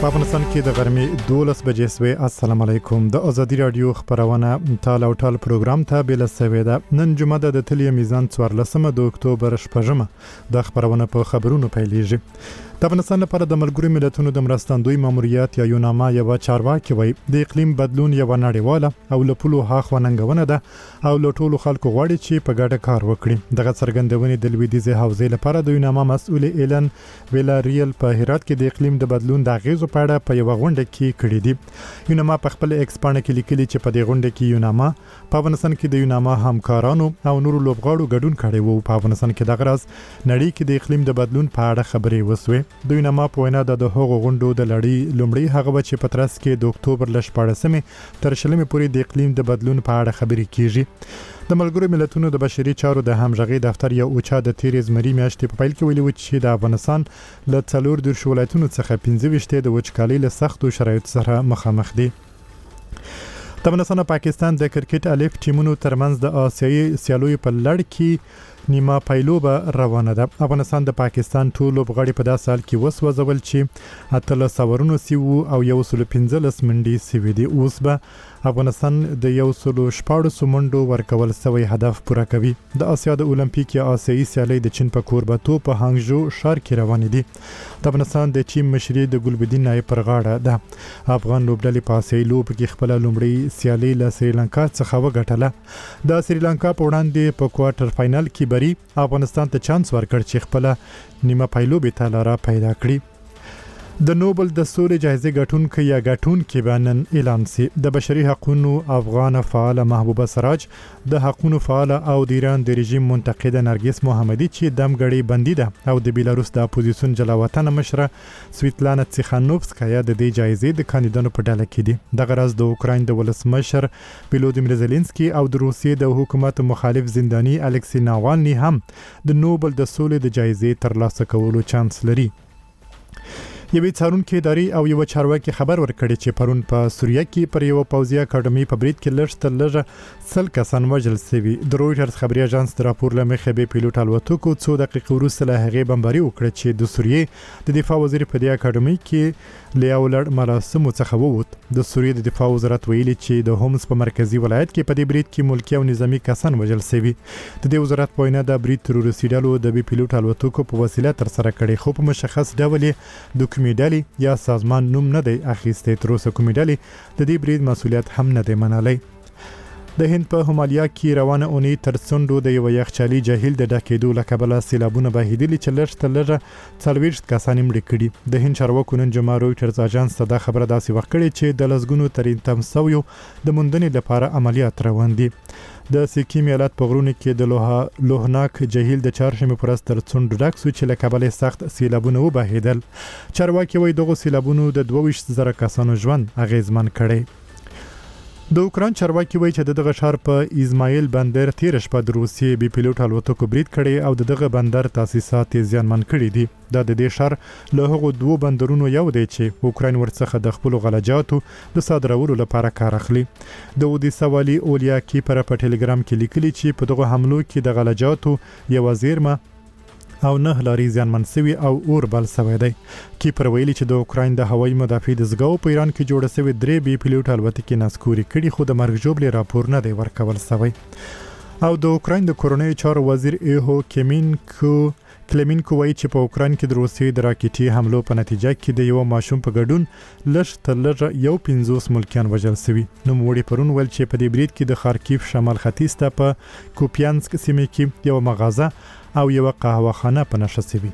په افغانستان کې د غرمې 12 بجې سوي. السلام علیکم. د ازادي رادیو خبرونه ټال او ټال پروګرام ته بل سوي ده. نن جمعه د تلې میزان 14 د اکتوبر شپږمه د خبرونه په خبرونو پیلېږي. د افغانستان لپاره د ملګرو ملتونو د مرستندوی ماموریت یا یوناما یو چارواکي وایي د اقلیم بدلون یو نړیواله او لپلو هاخوا ننګونه ده او لټولو خلکو غواړي چې په ګډه کار وکړي. دغه څرګندونې د لویدیځ حوزې لپاره د یوناما مسؤل ایلن ویلاریل په هرات کې د اقلیم د بدلون د غیزو په اړه په یو غونډه کې کړې دي. یوناما په خپل ایکس باندې کې لیکلي چې په دې غونډه کې یوناما په افغانستان کې د یوناما همکارانو او نورو لوبغاړو ګډون کړی وو. په افغانستان کې د غرض نړۍ کې د اقلیم د بدلون په اړه خبرې وسوي. د یوناما په وینا د هغو غونډو د لړۍ لومړی هغه چې په ترڅ کې د اکتوبر ل 14مې تر 20مې پورې د اقلیم د بدلون په اړه خبرې کیږي. د ملګرو ملتونو د بشري چارو د همغږي دفتر یو اوچا د تیریز مری میاشتې په پیل کې ویلي و چې د افغانستان له 14 ولایتونو څخه 15 د وچکالۍ له سختو شرایطو سره مخامخ دي. د افغانستان او پاکستان د کرکټ الف ټیمونو ترمنځ د آسیایي سیالیو په لړ کې نیمه پایلوبه روانه ده. افغانستان د پاکستان ټول لوبغاړي په داسې حال کې وسوځول چې 13 اورونو سیو او 115 منډي سیوي دي. اوس به افغانستان د 114 منډو ورکول سوی هدف پوره کوي. د آسیا د اولمپیک یا آسیایي سیالۍ د چین په کوربتو په هانګژو ښار کې روان دي. د افغانستان د ټیم مشري د ګلبدین نایب پر غاړه ده. افغان لوبډلې په آسیایي لوبو کې خپل لومړی سیالۍ له سریلانکا څخه وګټله. د سریلانکا په وړاندې په کوارټر فائنل کې افغانستان ته چانس ورکړ چې خپل نیمه پایلوبې ته لاره پیدا کړي. د نوبل د سولې جایزې ګټونکي یا ګټونکي بانن اعلان سي. د بشري حقوقو افغان فعال محبوبه سراج، د حقوقو فعال او د ایران د رژیم منتقده نرګس محمدي چې دمګړی بندي ده او د بیلاروس د اپوزیسیون جلاوطن مشره سویتلانا تسیخانوفسکایا د دې جایزې د کاندیدانو په ډله کې دي. د غرض د اوکراین د ولسمشر ولودیمیر زيلنسکي او د روسیې د حکومت مخالف زنداني الکسی ناوالني هم د نوبل د سولې د جایزې ترلاسه کولو چانس لري. یوې څارونکو ادارې او یو چارواکي خبر ورکړي چې پرون په سوریه کې پر یو پوځي اکاډمي په برید کې لږ 100 کسان وژل شوي. د رويټرز خبري اژانس د راپور لمخې به پیلوټ الوتکو 2 دقیقې وروسته له هغې بمباري وکړه چې د سوریې د دفاع وزیر په دې اکاډمي کې لیاولړ مراسمو څخه ووت. د سوریې د دفاع وزارت ویلي چې د هومس په مرکزی ولایت کې په دې برید کې ملکی او نظامی کسان وژل شوي. د دې وزارت په وینا د برید تروریستي ډلو د پیلوټ الوتکو په وسیله تر سره کړي، خو په مشخص ډول د کومېډالي یا سازمان نوم نه دی اخیسته. تر اوسه کومېډالي د دې برید مسولیت هم نه دی منلی. د هند په همالیا کې روانه اونۍ تر څنډو د یو یخچالي جهیل د ډکېدو له کبله سیلابونه بهیدلي چې لږ 40 کسان مړه کړي. د هند چارواکو نن جمعه رويټرز اژانس ته دا خبره داسې وکړه چې د لسګونو ترين تمسویو د موندنې لپاره عملیات روان دي. د سکیم ایالت په غرونو کې د لوهناک جهیل د چهارشنبه پر ورځ تر څنډو ډک شو چې له کبله سخت سیلابونه وبهیدل. چارواکي وایي دغه سیلابونو د 22,000 کسانو ژوند اغیزمن کړي. د اوکران چارواکي وایي چې دغه ښار په ایزمایل بندر تیر شپه د روسیې بي پیلوټ الوتکو برید کړي او دغه بندر تاسیسات زیانمن کړي دي. د دې ښار له هغو 2 بندرونو یو دی چې اوکران ورڅخه د خپل غلجاتو د صادرولو لپاره کار اخلي. د اودیسا والی اولیا کیپر په ټلګرام کې لیکلي چې په دغه حملو کې د غلجاتو یو زیرمه او 9 لاري زیانمن شوي او اور بل شوی دی. کیپر ویلي چې د اوکران د هوایي مدافع دستګاو په ایران کې جوړ شوی 3 بي پیلوټ الوتکې نسکوري کړي، خو د مرګ ژوبلې راپور نه دی ورکول شوی. او د اوکران د کورونی چارو وزیر ایهو کلمینکو وایي چې په اوکران کې د روسیې د راکټي حملو په نتیجه کې د یو ماشوم په ګډون لږ 50 ملکیان وژل شوي. نو موړي پرون ول چې په دې برید کې د خارکیف شمال ختیځ ته په کوپیانسک سیمه کې یو مغازه او یو قهوه خانه په نشه شوي.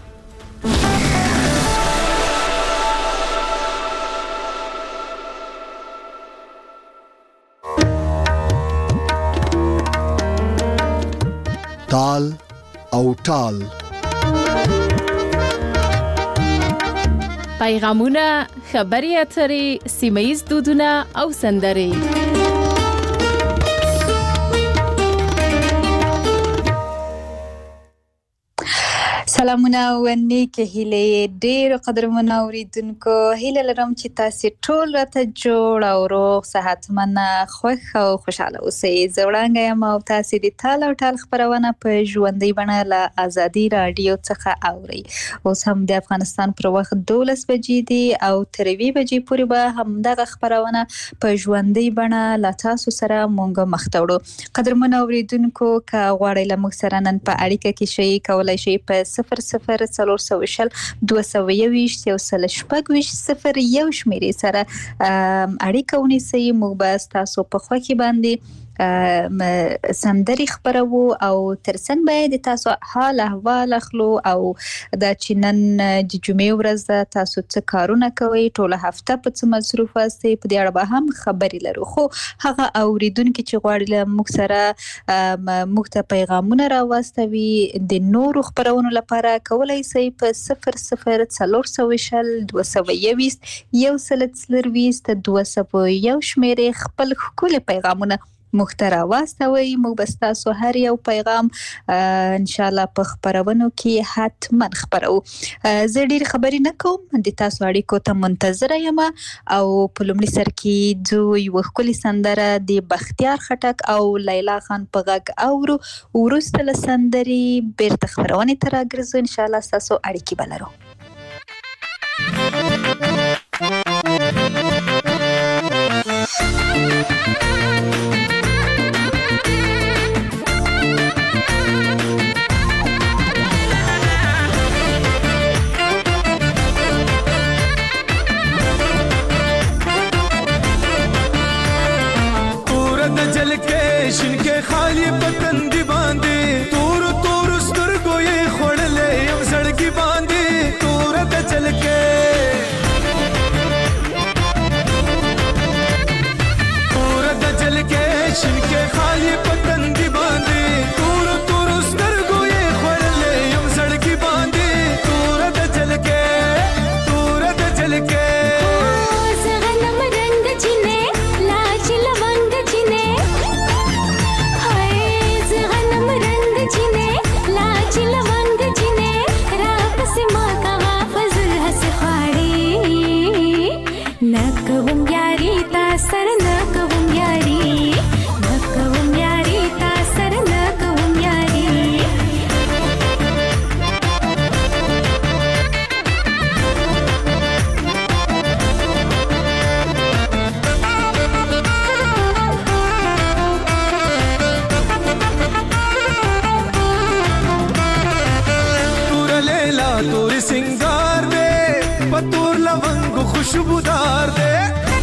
تال او ټال پیغامونه، خبري اترې، سیمه‌ییز دودونه او سندرې. سلامونه او نیکه هیله ډیر قدرمن اوریدونکو هیله لرم چې تاسو ټول راته جوړ او روغ صحتمن خوښ او خوشاله اوسئ. زوړانګه یم او تاسو د تال او ټال خبرونه په ژوندۍ بڼه له ازادي رادیو څخه اورئ. اوس هم د افغانستان پر وخت 12 بجې دي او تر 2 بجې پورې به همدغه خبرونه په ژوندۍ بڼه له تاسو سره مونږ مخ ته وړو. قدرمن اوریدونکو که غواړئ له موږ سره نن په اړیکه کې شئ کولای شئ په 00 221 1 شمیرې سره اړیکه ونیسئ. موږ به تاسو په خوا کې باندې سندري خبرو او ترڅنګ به د تاسو حال احوال اخلو او د چنن د جمعې ورځ تاسو څه کارونه کوي، ټول هفته په څه مصروف یاستئ، په دې اړه به هم خبرې لرو. خو هغه اوریدونکو چې غواړي له موږ سره موږ ته پیغامونه راوستوي د نورو خبرونو لپاره کولای شئ په 00 420 221 201 شمیرې خپل ښکلي پیغامونه مخترا واستوي. موږ به تاسو هر یو پیغام ان شاء الله په خبرونو کې حتما خبرو. زه ډیر خبرې نه کوم، د تاسو اړیکو ته منتظر یم او په لومړي سر کې دوی وښکلي سندره د بختیار خټک او لیلا خان په غږ اورو. ورسته له سندري بیرته خبرونه تر راګرځو. ان شاء الله تاسو اړیکې بلرو. شنکه خالی پتن دی باندې تور تور سترګو یې خړلې یم زړګي باندې تور د چلکه شنکه خالی پتن دی باندې تور تور سترګو یې خړلې یم زړګي باندې تور د چلکه تور د چلکه सिंगार दे पतूर लवंग खुशबूदार दे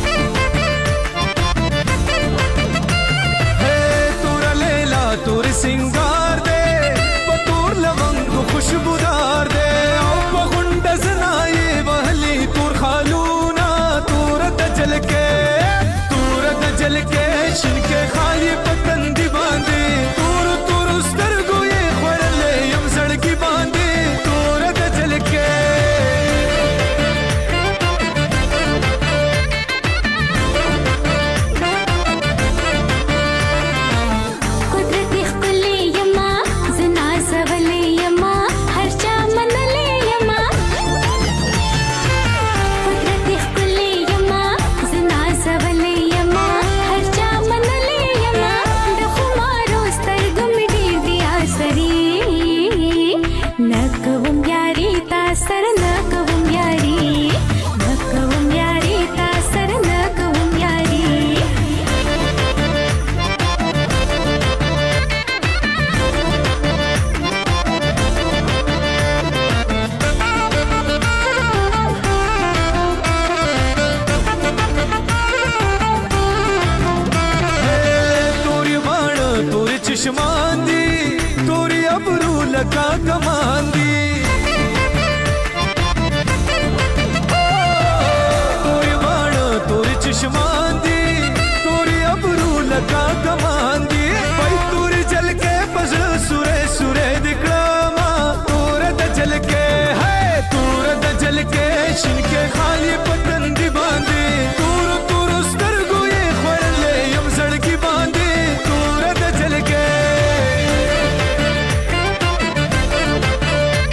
तूरा लेला तूर सिंगार दे पतूर लवंग खुशबूदार दे गुंड जनाए वहली तूर खालूना तूर दजल के शिनके खाली पतन दी बांधे तूर तूर स्तरगो ये खवरले यम सड़की बांधे शिनके खाली पतन दी बांधे तूर तूर स्तरगो ये खवरले यम सड़की बांधे तूर द चल के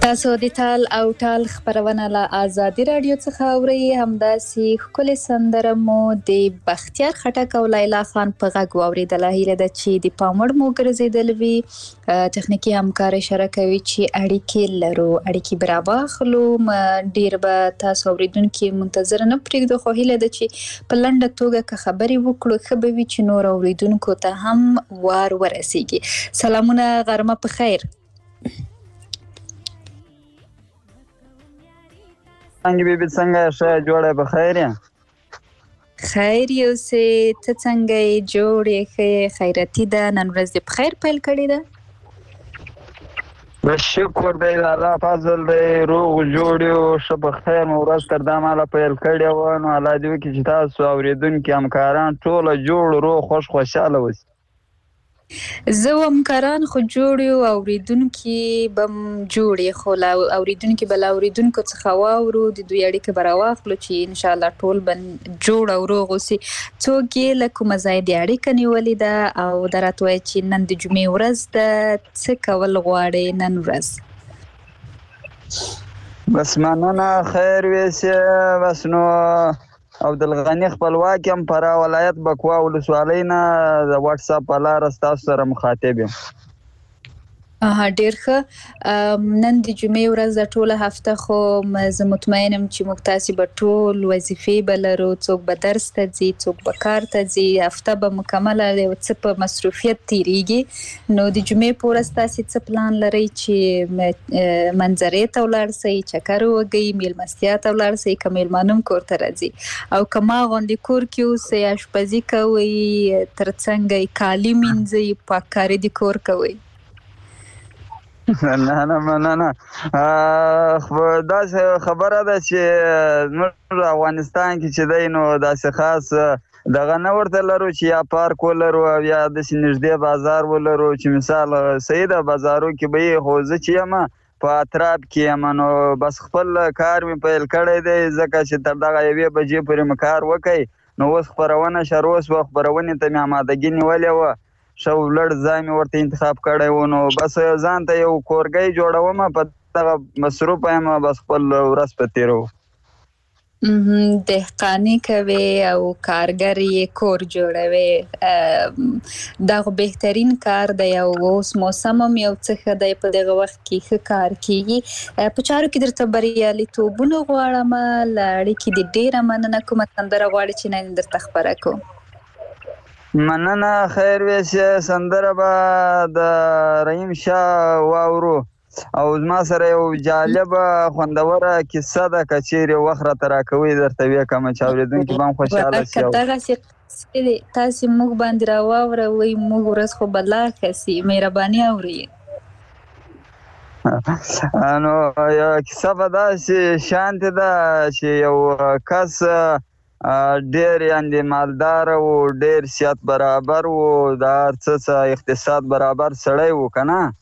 تاسو د تال او ټال خبرونه له آزادي رادیو څخه اورئ. همداسې ښکلې سندره مو د بختیار خټک او لیلا خان په غږ واورېدله. هیله ده چې د پام وړ مو ګرځېدل وي. تخنیکي همکار اشاره کوي چې اړیکې لرو، اړیکې برابر خلو. ډیر به تاسو اوریدونکي منتظر نه پرېږدو، خو هیله ده چې په لنډه توګه که خبرې وکړو ښه به وي چې نور اوریدونکو ته هم وار ورسیږي. سلامونه، غرمه په خیر. څنګه بیبي څنګه ښه جوړه په خیر یې؟ خیر یو سه ته څنګه یې جوړې ښه خیرتي ده. نن ورځ دې په خیر پیل کړې ده؟ شکر دی الله فضل دی، روغ جوړ یو ښه په خیر مو ورځ تر دا ماله پیل کړې وه. نو الله دې وکړي چې تاسو اورېدونکي همکاران ټوله جوړ روغ خوش خوشحاله اوسئ. زه همکاران خو جوړ یو، اوریدونکي به هم جوړ یې، خو اوریدونکي به له اوریدونکو څخه واورو، د دوی اړیکه به راواخلو چې انشاءالله ټول به جوړ او روغ اوسي. څوک یې له کومه ځای د اړیکه نیولې ده او دا راته وایي چې نن د جمعې ورځ ده، څه کول غواړې نن ورځ؟ بس مننه، خیر ویسې. بس نو عبدالغني خپلواک یم، فراه ولایت بکوا ولسوالۍ نه د واټس اپ په لاره ستاسو سره مخاطب یم. ډیر ښه. نن د جمعې ورځ د ټوله هفته، خو زه مطمئن یم چې موږ تاسې به ټول وظیفې به لرو، څوک به درس ته ځي، څوک به کار ته ځي، هفته به مکمله یو څه په مصروفیت تیریږي. نو د جمعې په ورځ تاسې څه پلان لرئ چې منظرې ته ولاړ سئ، چکر ووهئ، میلمستیا ته ولاړ سئ، که میلمانه هم کور ته راځي، او که ما غوندې کور کې اوسئ، اشپزي کوئ، ترڅنګ کالي مینځئ، پاککاري د کور کوئ؟ نه مننه. داسې خبره ده چې موږ افغانستان کې چې دی نو داسې خاص دغه نه ورته لرو چې یا پارک ولرو او یا داسې نږدې بازار ولرو چې مثال صحیح ده بازارو کې به یې، خو زه چې یم په اطراف کې یم نو بس خپل کار مې پیل کړی دی، ځکه چې تر دغه 1 بجې پورې مې کار وکړ. نو اوس خپرونه شروع شوه، خپرونې ته مې امادګي نیولې وه، ښه ولړ ځای مې ورته انتخاب کړی و. نو بس ځان ته یو کورګی جوړوم، په دغه مصروفه یم، بس خپل ورځ په تېروم. دهقاني کوي او کارګر یې کور جوړوي، دا خو بهترین کار دی. او اوس موسم هم یو څه ښه دی، په دغه وخت کې ښه کار کیږي. په چارو کې درته بریالیتوبونه غواړم. له اړیکې دې ډېره مننه. کومه سندره غواړې چې نن درته خپره کړو؟ مننه، خیر ویسې. سندره به د رحیم شاه واورو، او زما سره یو جالبه خوندوره کیسه ده، که چیرې وخت راته راکوئ درته وکړم چې اورېدونکي به هم خوشحاله شي. دغسې تاسې موږ باندې راواوروئ، موږ ورځ خو به لا ښه سي. مهرباني اورئ. نو یو کیسه به داسې شانتې ده چې یو کس ډیر یعنې مالدار و، ډیر صحت برابر و، د هر څه اقتصاد برابر سړی و که نه.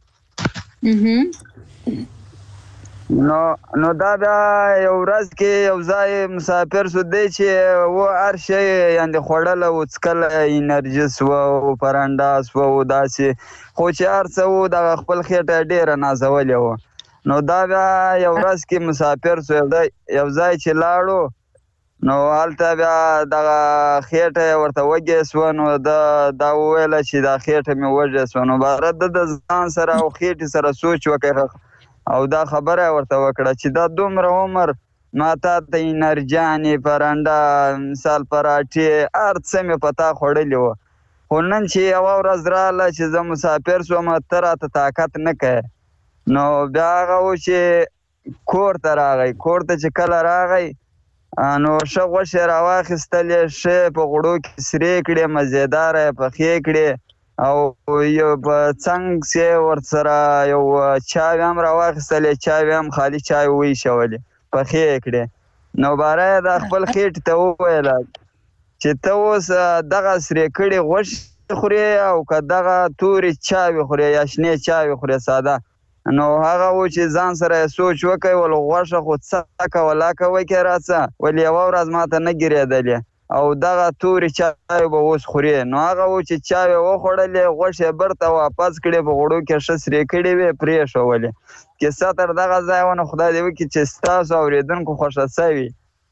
نو دا بیا یو ورځ کې یو ځای مسافر شو دی چې و هر شی یعنې خوړله و، څکله انرژي سوه و، پرنډا سوه و، داسې، خو چې هر څه و دغه خپل خېټه ډېره نازولې وه. نو دا بیا یو ورځ کې مسافر شو، یو ځای چې لاړو نو هلته بیا دغه خېټه ورته وږې سوه. نو دا وویله چې دا خېټه مې وږې سوه. نو باره د ځان سره او خېټې سره سوچ وکړ او دا خبره ورته وکړه چې دا دومره عمر ما تا ته انرجانې، پرنډه، مثال پراټې، هر څه مې په تا خوړلي وه، خو نن چې یوه ورځ راغله چې زه مسافر شوم، ته راته طاقت نه کوې. نو بیا هغه و چې کور ته راغی. کور ته چې کله راغی نو ښه غوښې راواخیستلې، ښې په غوړو کې سرې کړې، مزېداره یې پخې کړې، او یو په څنګ چې ورسره یو چاوې هم راواخیستلې، چاوې هم خالي چای وایشولې، پخې یې کړې. نو باره یې د خپل خېټې ته وویله چې ته اوس دغه سرې کړې غوښې خورې او که دغه تورې چاوې خورې یا شنې چاوې خورې ساده. نو هغه و چې ځان سره یې سوچ وکړ، ول غوښه خو څکه ولاکه وکړې راڅه، ولې یوه ورځ ما ته نه ګرېدلې. او دغه تورې چای به اوس خوري. نو هغه و چې چای وخوړلې غوښې برته واپس کړې په غوړو کې ښه سرې کړې وې پرېښولې. کیسه تر دغه ځایه ونه خدای دې وکړي چې ستاسو اورېدونکو خوښه سوي.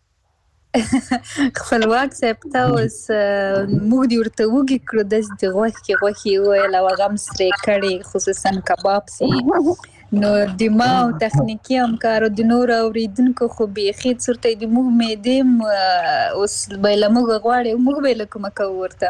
خپلواک صاحب ته اوس موږ دې ورته وږي کړو داسې د غوښې وویل او هغه هم سرې کړې خصوصا کباب سي. نو د ما او تخنیکي همکارو د نورو اورېدونکو خو بیخي څورته د موږ معدې اوس به له موږ غواړي موږ به له کومه کوو ورته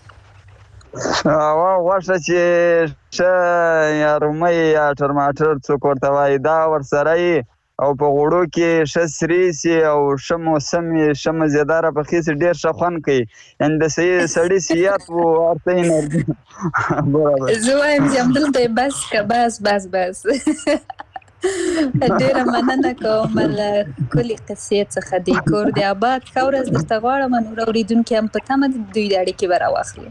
غوښه چې ښه یا رومۍ یا ټرماټر څوک ورته وایي دا ورسره یي او په غوړو کې ښه سرې سي او ښه موسم یې ښه مزېداره پخې سي ډېر ښه خوند کوي. یعنې د سړي صحت و هر څه انرژي برابر. زه وایم چې همدلته یې بس که بس ډېره مننه کوم له ښکلې قصې څخه د کور د آباد ښه ورځ درته غواړم. نور اورېدونکي هم په تمه دي دوی د اړیکې به راواخلي.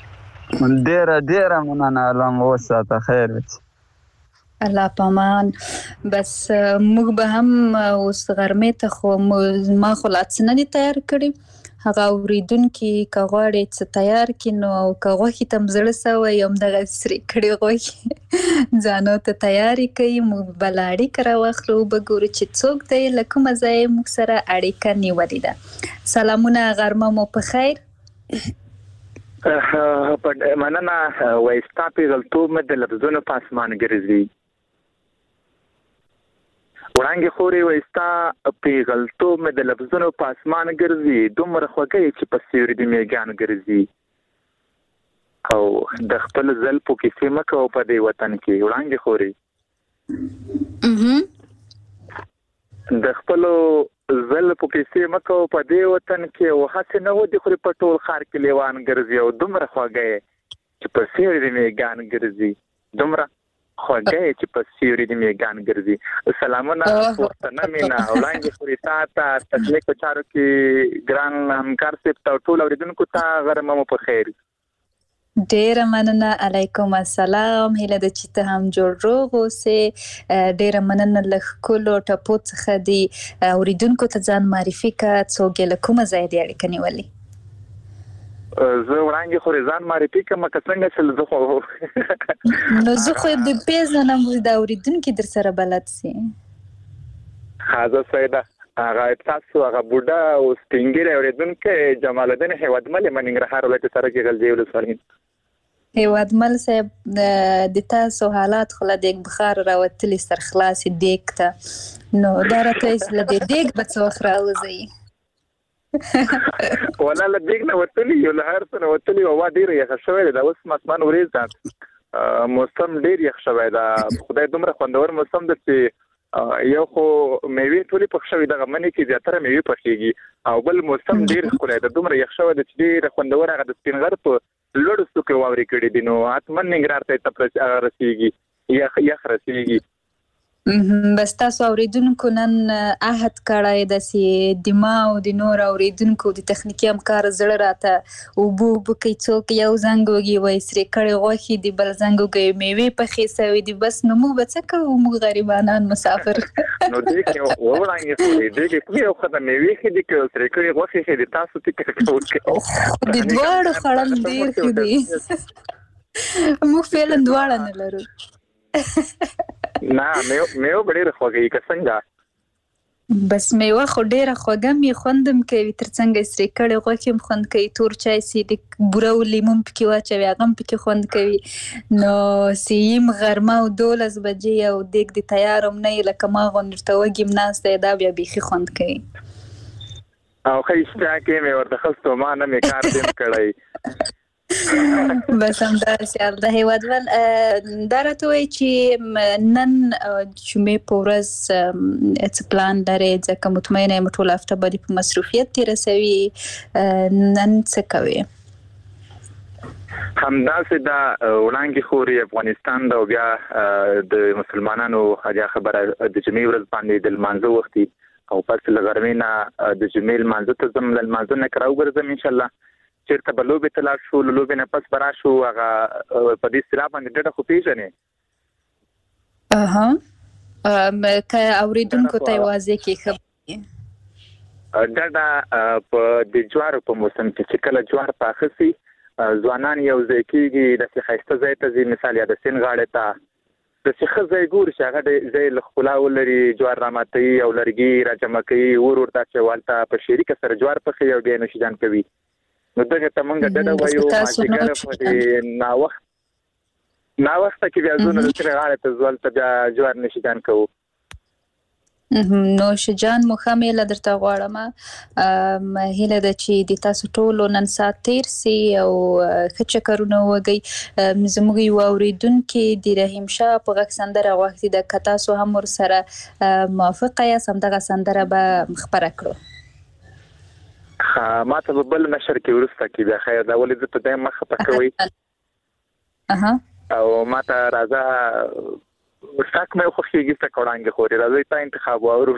ډېره مننه الله مو وساته خیر وي. الله پامان. بس موږ به هم اوس غرمې ته خو ما خو لا څه نه دي تیار کړي. هغه اورېدونکي که غواړي څه تیار کړي نو که غوښې ته هم زړه سوی همدغه سرې کړې غوښې ځانو ته تیارې کوي. موږ به له اړیکه راواخلو به ګورو چې څوک دی له کومه ځایه موږ سره اړیکه نیولې ده. سلامونه غرمه مو په خیر. مننه. وایستا پیغلتوب مې د لفظونو په اسمان ګرځي. وړانګې خورې وایستا پیغلتوب مې د لفظونو په اسمان ګرځي. دومره خوږه چې په سیوري د میږیانو ګرځي. او د خپل زلفو کیسې مه کوه په دې وطن کې. وړانګې خورې د خپلو زلفو کیسې مه کوه په دې وطن کې. او هسې نه ودې خورې په ټول ښار کې لیوان ګرځي. او دومره خوږه چې په سیوري د میږیانو ګرځي. دومره خوږه چې په سیوري د میږیانو ګرځي. سلامونه پښتنه مینا. وړاندې خورې تا ته تخلیق په چارو کې ګران همکار صاحب ته ټول اورېدونکو ته غرمه مو په خیر. ډیره مننه. علیکم السلام. هیله ده چې ته هم جوړ روغ اوسې. ډیره مننه له ښکلو ټپو څخه د اورېدونکو ته ځان معرفي کړه. څوک یې له کومه ځایه دې اړیکه نیولې؟ زه وړاندې خورې ځان معرفي کړم که څنګه چې زه خو نو زه خو د پیژنم د اورېدونکي در سره بلد سي. زه سیده هغه تاسو هغه بوډا او سپینګیری اورېدونکی جمال الدین هیوادمل یم ننګرهار ولایت سرکې غلجۍ ولسوالۍ. هیوادمل صاحب د تاسو حالات خو له دیګ بخار راوتلي سرخلاصې دیګ ته نو دا راته له دې دیګ به څه وخت راوځي؟ ولا له دیګ نه وتلي یو له هر څه نه وتلي. هوا ډېره یخه شوې ده. اوس اسمان وریځ ده. موسم ډېر یخ شوی ده. خدای دومره خوندور موسم ده چې یو خو میوې ټولې پخ شوې دغه منې کې زیاتره میوې پخېږي او بل موسم ډېر ښکلی ده. دومره یخ شوی ده چې ډېره خوندور هغه د سپین غر په لوړو څوکې واورې کړي دي. نو حتما ننګرهار ته رسېږي یخ رسېږي. بس تاسو اوریدونکو نن عهد کړی د سي دما او د نور اوریدونکو د تخنیکی همکار زړه راته او بو کوي څوک یو زنګ وږي وای سری کړي غوخي دی بل زنګ وږي میوه په خېسوي دی. بس نو مو بچکه مو غریبانان مسافر نو دې کې وړاندې خوري دې کې یو خدای میوه کې دې کې سری کړي غوخي کې دې تاسو ته کې د دوړ خړم ډیر دي. مو فعلا دواړه نه لرو. نه میوه ډېره خوږه که څنګه؟ بس میوه خو ډېره خوږه می خوندم کوي. تر څنګه سرې کړي غوښې هم خوند کوي. تور چای سي د بوره او لیمون پکې واچوي هغه هم پکې خوند کوي. نو سیم غرمه او 12 بجې او دیګ د تیار هم نه لکه ما غوندې ورته وږي م ناسته دا بیا بیخي خوند کوي. او ښه اشتها کې مې ورته خستو ما نه مې کار دیم کړی. بس همداسې د هیوادمل دا راته وایي چې نن جمعې په ورځ څه پلان لرئ؟ ځکه مطمئنه یم ټوله هفته به دې په مصروفیت تېروي. نن څه کوې؟ همداسې دا وړاندې خوري افغانستان دا بیا د مسلمانانو حاجه خبره د جمعې ورځ باندې د لمانځه وخت او پس له غرمې نه د جمعې لمانځه ته ځم. له لمانځه نه که راوګرځم انشاءالله چېرته به لوبې ته لاړ شو. له لوبې نه پس به راشو هغه په دې اصطلاح باندې ډډه خو پېژنې که اورېدونکو ته یې واضح کړي ښه ډډه په د جوار په موسم کې چې کله جوار پاخه سي ځوانان یو ځای کېږي د ښایسته ځای ته ځي، مثال یا د سیند غاړې ته د چې ښه ځای ګوري چې هغه د ځای له ښکلا ولري، جوار راماتوي او لرګي راجمع کوي، ورته چې هلته په شریکه سره جوار پخوي او بیا یې نوشیجان کوي. نو دغه ته موږ ډډه وایو. مازدیګر په دې ناوخته کې بیا زونه د سیند غاړې ته ځو، هلته بیا جوار نوشیجان کوو. نوشیجان مو ښه میله درته غواړم. هیله ده چې د تاسو ټولو نن ساعت تیر سي او ښه چکرونه ووږئ. زموږ یو اورېدونکي د رحیم شاه په غږ سندره غوښتې ده، که تاسو هم ورسره موافقه یاست همدغه سندره به خپره کړو. ما ته به بل نشر کې وروسته کې بیا خیر ده، ولې زه په دې مخه پکوي او ما ته راځه ساک مې خوښیږي څه وړاندې خوري. راځي تا انتخاب واورو.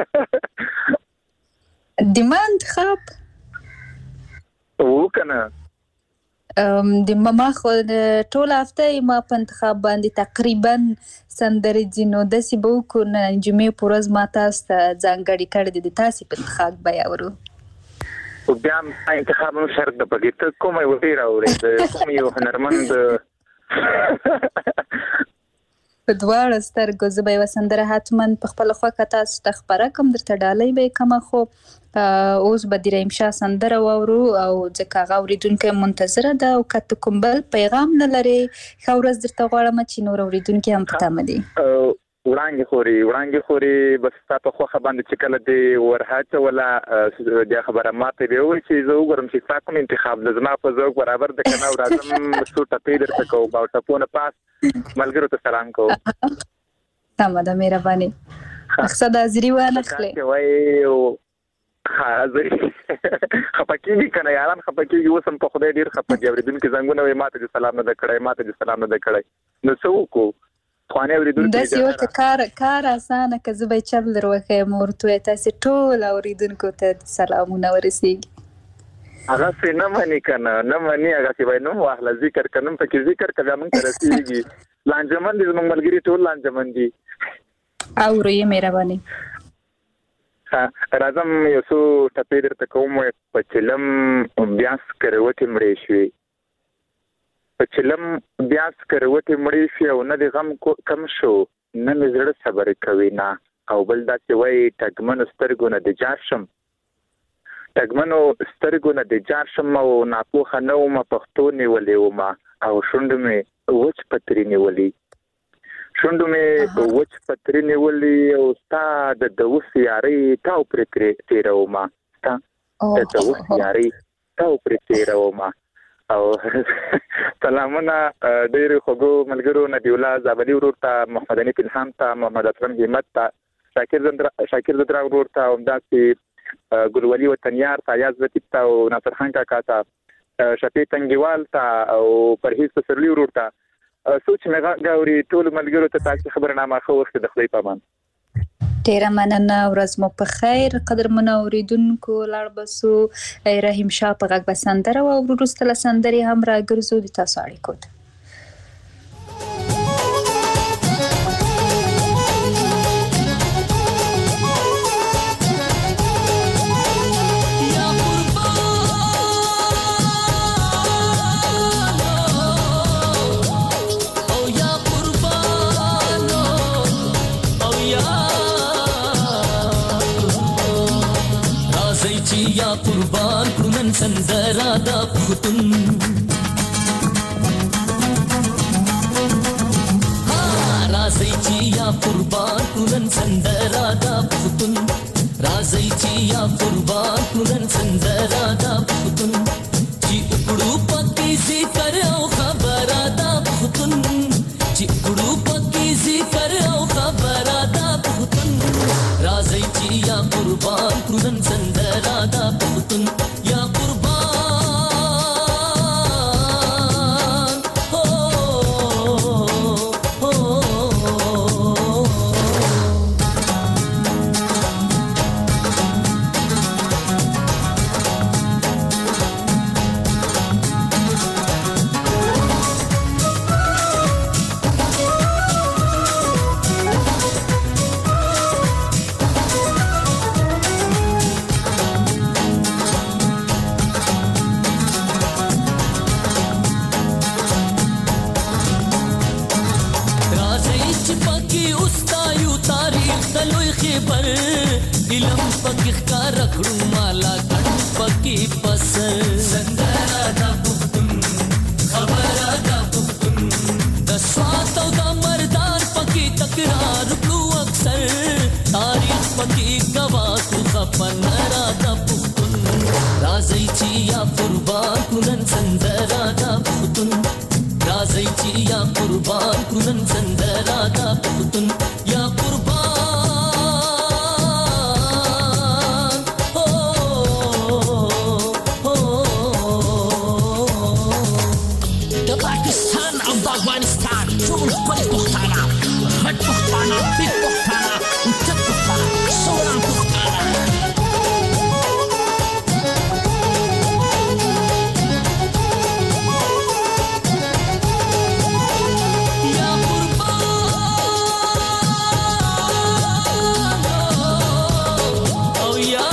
د ما انتخاب وکنه د ما خو ټول هفته ما په انتخاب باندې تقریبا سندرې ځینو داسې به وکړو نه جمعې په ورځ ما تاسو ته ځانګړې کړې د تاسې په انتخاب به اورو. خو بیا هم انتخاب هم شرط ده پکې. ته کومه وړې راوړې د کوم یو هنرمند په دواړو سترګو زه به یوه سندره حتما په خپله خوښه تاسو ته خپره کړم، درته ډالۍ به یې کړمه. خو اوس به د رحیم شاه سندره واورو او ځکه هغه اورېدونکی منتظره ده او که ته کوم بل پیغام نه لرې ښه ورځ درته غواړم چې نور اورېدونکي هم په تمه دي. وړانګې خوري بس ستا په خوښه باندې چې کله دې ورهڅوله دا خبره ماته به ووایي چې زه وګورم چې ستا کوم انتخاب ده. زما په ذوق برابر ده که نه، راځم څو ټپې درته کوم او ټپونه پاس ملګرو ته سلام کوم. سمه ده، مهرباني. مقصد حاضري وانخلې وایي خفه کېږي که نه یاران خفه کېږي. اوس هم په خدای ډېر خفه دي اورېدونکي زنګونه وایي ماته دې سلام نه ده کړی، ماته دې سلام نه ده کړی. نو څه وکړو؟ داسې ورته کار اسانه که زه به یې چل در وښیم ورته وایي تاسې ټول اورېدونکو ته سلامونه ورسېږي. هغسې نه مني که نه مني، هغسې وایي نوم واخله ذکر که نوم پکې ذکر که بیا موږ ته رسېږي. لانجمن دي زموږ ملګري ټول لانجمن دي. اورو یې مهرباني. راځم یو څو ټپې درته کوم. په چلم بیا سکروټې مړې شوې، په چلم بیا سکروټې مړې شوې او نه د غم کم شو نه مې زړه صبر کوي نه. او بل داسې وایي ټګمنو سترګو نه د جار شم، ټګمنو سترګو نه د جار شم او ناپوهه نه ومه پښتو نیولې ومه او شونډو مې وچ پتري نیولي، شونډو مې وچ پتري نیولي او ستا د اوس یارۍ تاو پرې تېرومه، ستا د اوس یارۍ تاو پرې تېرومه. او سلامونه ډېرو خوږو ملګرو، نبی الله زابلي ورور ته، محمد حنیف الهام ته، محمد اکرم همت ته، شاکر زدرا ورور ته، همداسې ګلولي وطنیار ته، ایاز لطیف ته او ناصر خان کاکا ته، شفیع تنګیوال ته او پرهیز پسرلي ورور ته. څوک چې مې غږ اوري ټولو ملګرو ته تاسې خبرنامه ښه وخت د خدای په امان. ډیره مننه، ورځ مو په خیر. قدرمنو اوریدونکو لاړ بسو رحیم شاه په غږ به سندره واورو، وروسته له سندرې هم راګرځو د تاسو اړیکو ته. یا قربان کړو سندرا دا پختون راځي چې یا قربان کړو سندرا دا پختون، راځي چې یا قربان کړو سندرا دا پختون، چې وکړو پکې ذکر او خبره دا پختون، چې وکړو پکې ذکر او خبره دا پختون، راځي چې یا قربان کړو سندرا دا پختون، یا قربان پکې ښکاره کړو مالا ګڼ پکې پسر سندره دا پښتون خبره دا پښتون د سوات او د مردان پکې تکرار کړو اکثر تاریخ پکې گواه کړو خپنه را دا پښتون راځئ چې یا قربان کړو نن سندره دا پښتون راځئ چې یا قربان کړو نن سندره دا پښتون یا افغانستان ټول خپل پښتانه غټ پښتانه پیټ پښتانه اوچت پښتانه سوران پښتانه یا قربان او یا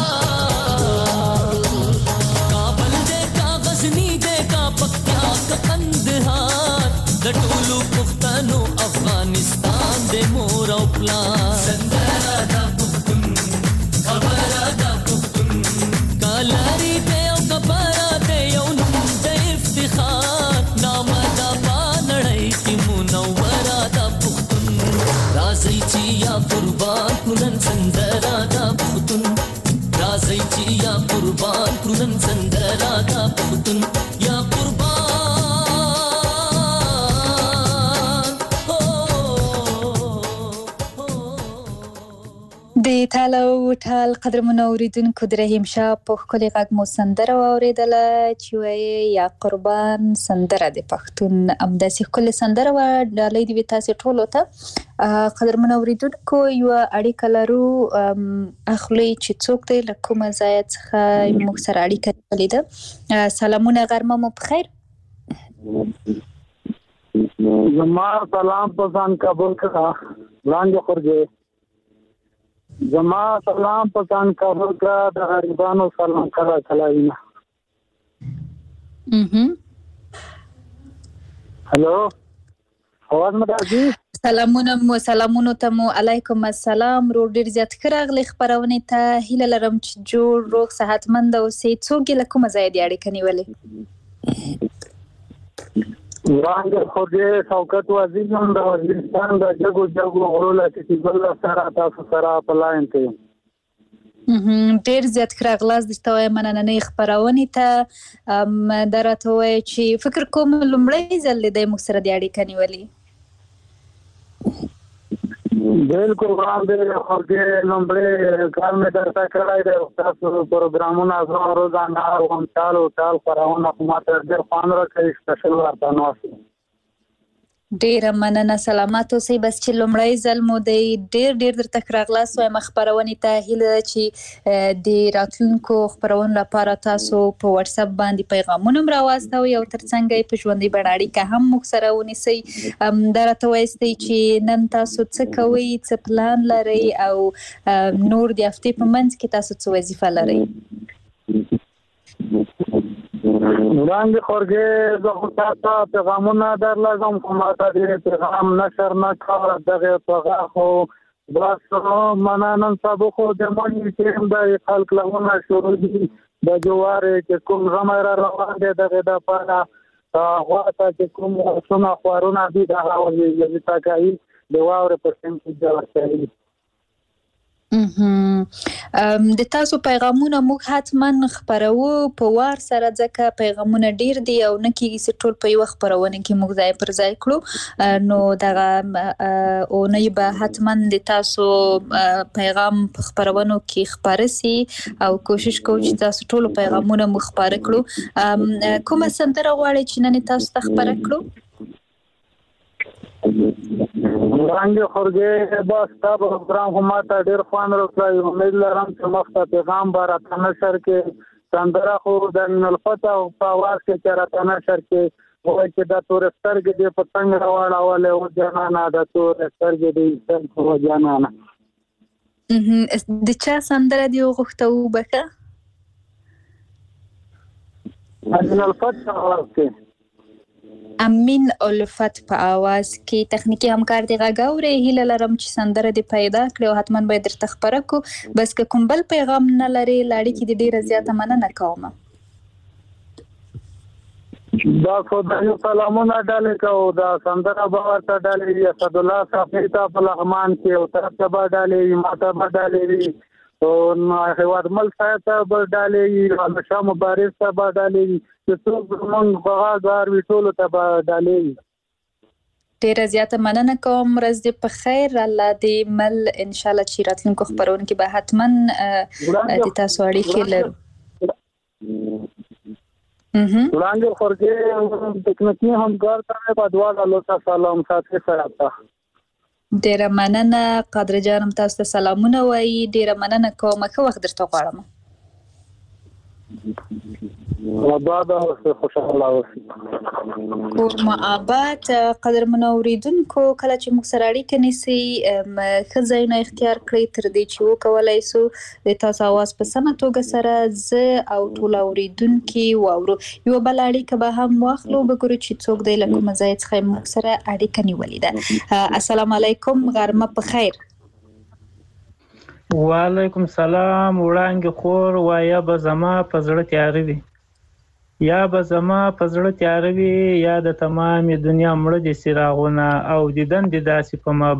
کابل دې کا غزنی دې کا پکتیا کا قندهار د ټولو پښتنو افغانستان د مور او پلار سندره دا پښتون خبره دا پښتون کالری دې او خبره دې یو نوم د افتخار نامه دا پانړی کی منوره دا پښتون راځي چې یا قربان کړن سندره دا پښتون راځي چې یا قربان کړن سندره دا پښتون یا قربان د تالو ټال قدرمنو اوریدونکو د رحیم شاه په ښکلي غږ مو سندره واورېدله چې وایي یا قربان سندره د پښتون همداسې ښکلې سندره وه. ډالۍ دې وي تاسې ټولو ته. قدرمنو اوریدونکو یوه اړیکه لرو، اخلئ چې څوک دی له کومه ځایه څخه موږ سره اړیکه نیولې ده. سلامونه، غرمه مو پخیر. زما سلام پسان کابل کا لاندې خورجه زما سلام پسان کابل کا د غریبانو سلام کلا کلاوینا. هلو اواز مې راځي؟ سلامونو ته مو علیکم السلام. رو ډیر زیات ښه راغلی خپرونې ته. هیله لرم چې جوړ روغ صحتمند اوسئ. څوک یې له کومه ځایه دې اړیکه نیولې؟ وړاندې خورجه شوکت وزیر هم د وزیرستان د جګو غرو له کتیبل سره تاسو سره په لاین کې ډیر زیات ښه راغلاست. درته وایم مننه خپرونې ته. دا راته ووایه چې فکر کوم لومړی ځل دی موږ سره دې اړیکه نیولې؟ بالکل وړاندې خورجه لومړی کار مې درته کړی دی. تاسو پروګرامونه روزانه هم ټال خپرونه ماته ډېر خوند راکوي. سپیشل ورته ناست ډیره مننه. سلامات اوسئ. بس چې لومړی ځل مو دی ډیر درته ښه راغلاست وایم خپرونې ته. هیله ده چې د راتلونکو خپرونو لپاره تاسو په واتساپ باندې پیغامونه هم راواستوئ او ترڅنګ یې په ژوندۍ بڼه اړیکه هم موږ سره ونیسئ. دا راته وایستئ چې نن تاسو څه کوئ، څه پلان لرئ او نور د هفتې په منځ کې تاسو څه وظیفه لرئ؟ وړاندې خورجه زه خو تاسو پیغامونه درلږم خو ماته دې پیغام نشر نه کړ. دغه پیغام خو بس نن سبا خو د مونږ ټیم د خلک لغونه شروع دي د جوارې چې کوم غمه را روان دی دغه د پاره غواته چې کوم څونه خوارونه دي دا راوړي چې تاکي د واورې په سم کې جوړ کړي. د تاسو پیغامونه موږ حتما خپرو په وار سره، ځکه پیغامونه ډیر دي او نه کېږي چې ټول په یوه خپرونه کې موږ ځای پر ځای کړو. نو دغه اونۍ به حتما د تاسو پیغام په خپرونو کې خپاره سي او کوشش کوو چې تاسو ټول پیغامونه مو خپاره کړو. کومه سندره غواړئ چې نن تاسو ته خپاره کړو؟ وړاندې خورجه بس تا پروګرام هم ماته ډېر خوند راکړی. امید لرم چې مخته پیغام به راته نشر کې سندره خو د الفتح په آواز کې چې راته نشر کې وایي چې دا تور سترګې دې په څنګ راواړولې و جانانه، دا تور سترګې دې و جانانه. د چا سندره دې وغوښته وبښه؟ د الفتح آواز کې امین الفت په आवाज کې تخنیکی همکار دی غاوري هیله لرم چې سندره دی پیدا کړو حتما به درته خبره کو بس که کوم بل پیغام نه لري لاړی کې د ډیره زیاته مننه کوم دا خدای سلامونه ډالې کو دا سندره باور ته ډالې اسد الله صافی ته په لغمان کې او طرف ته ډالې ماته ډالې او هیواد مل ته ډالې شاه مبارز ته ډالې چې څوک موږ بغاګار وی ټول ته ډالې ډیره زیاته مننه کوم ورځ دې په خیر الله دې مل ان شاء الله چې راتلونکو خبرونه کې به حتما د تاسو اړیکې لرو وړاندې خورګې تکنیکی همکار ته په دواړه لوټه سلام ساتي سره ډیره مننه قادر جانم تاسو ته سلامونه وایي ډیره مننه کوم که وخت درته غواړم آباد خوشاله اوسئ کورما آباد قدر منوریدونکو کله چې موږ سره اړیکه نیسي ښه ځایونه اختیار کړئ تر دې چې وکولای سو د تاسو اواز په سمه توګه سره زه او ټول اوریدونکي واورو یو بل اړیکه به هم واخلو وګورو چې څوک دی له کومه ځای څخه موږ سره اړیکه نیولې ده السلام علیکم غرمه په خیر وعلیکم سلام وړانګې خور وایا به زما په زړه تیاره وي یا به زما په زړه تیاره وي یا د تمامې دنیا مړه دي څراغونه او دیدن دي داسې په ما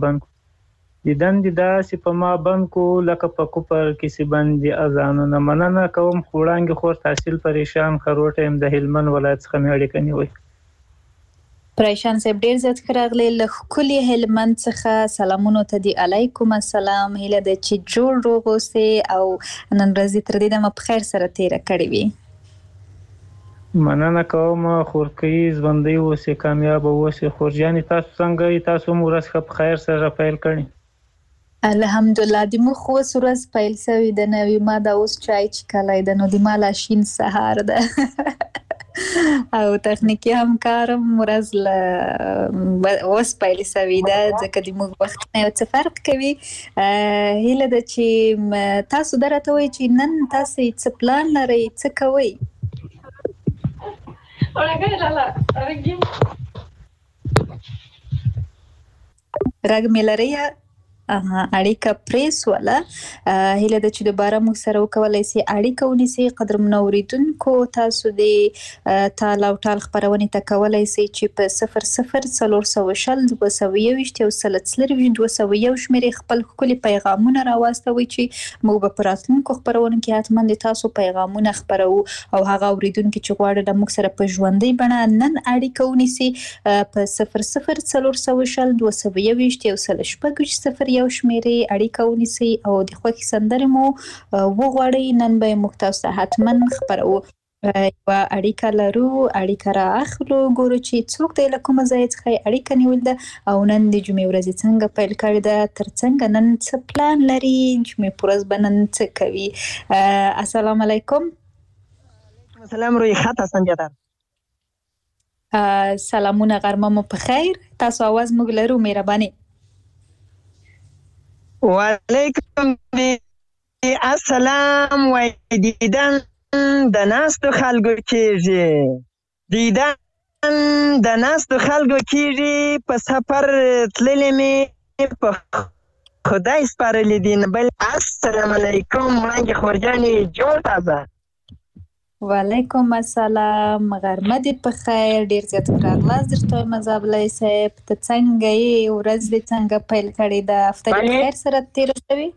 بند کو لکه په کوپر کې بندي اذانونه مننه کوم وړانګې خور تحصیل پریشان خروټه يم د هلمند ولایت څخه مې اړیکه نیوي پریشان صاحب ډیر زیات راغلی له کلی هلمند څخه سلامونه ته دی علیکم السلام هیله د چې جوړ روغ اوسئ او نن ورځ تر دې دمه په خیر سره تیر کړی وي مننه کوم خورکۍ ژوندۍ اوسئ کامیاب اوسئ خورجانې تاسو څنګه تاسو مو ورځ په خیر سره پیل کړئ الحمدلله د مخ اوس ورځ پیل شوی د نوی ما دا اوس چای چکلای د نو د مالا شین سهار ده او تخنیکی همکارم ورځ اوس پیل شوی ده ځکه د موږ وخت نه یو څه فرق کوي هیله ده چې تاسو درته وایي چې نن تاسو څه پلان لرئ څه کوئ رګ مې لرئ اړیکه پریس ولا هیله د چې دوباره موږ سره وکولای شي اړیکه ونیسي قدر منوریدونکو تاسو د تال او ټال خبرونه ته کولای شي چې په 00 شمېر خپل خولي پیغامونه راوستوي چې موږ په راتلونکو خبرونه کې حتما د تاسو پیغامونه خبرو او هغه اوریدونکو چې غواړي د موږ سره په ژوندۍ بڼه نن اړیکه ونیسي په 00 یو شمیرې اړیکه ونیسي او د خوښي سندرې مو وغواړئ نن به موږ تاسو حتما خبرو یو اړیکه لرو اړیکه را اخلو ګورو چې څوک دی له کومه ځای څخه اړیکه نیول ده او نن د جمعې ورځ څنګه پیل کړی ده تر څنګه نن څه پلان لري جمعې پورز بنن څه کوي السلام علیکم سلام روی خط هستم بیادر سلامونه غرمه مو په خیر تاسو आवाज موږ لرو مهرباني وعلیکم السلام و دیدن د ناستو خلکو کېږي په سفر تللی مې په خدای سپارلی دي بل السلام علیکم وړانګې خورجانې جوړ تازه وعلیکم السلام غرمه دې په خیر ډیر زیات راغلاست درته مزابلای صاحب ته څنګه یې ورځ دې څنګه پیل کړې ده هفته دې خیر سره تیر شوی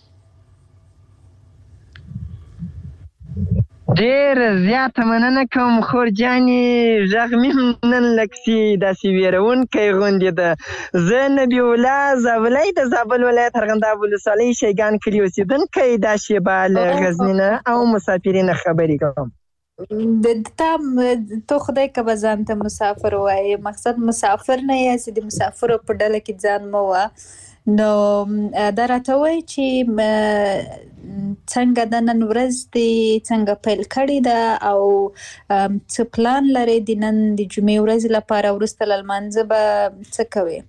ډیر زیات مننه کوم خورجانې غږ مې نن لکسي داسې ویرونکی غوندې ده زه نبی الله زابلی د زابل ولایت ارغنداب ولسوالۍ شیګان کلي اوسېدونکی دا شیبه له غزني نه او مسافرینه خبرې کوم تو خدای که به ځان ته مسافر وایي مقصد مسافر نه یاست د مسافرو په ډله کې ځان مه وه نو دا راته وایي چې څنګه د نن ورځ دې څنګه پیل کړې ده او څه پلان لرې د نن د جمعې ورځې لپاره وروسته له لمانځه به څه کوې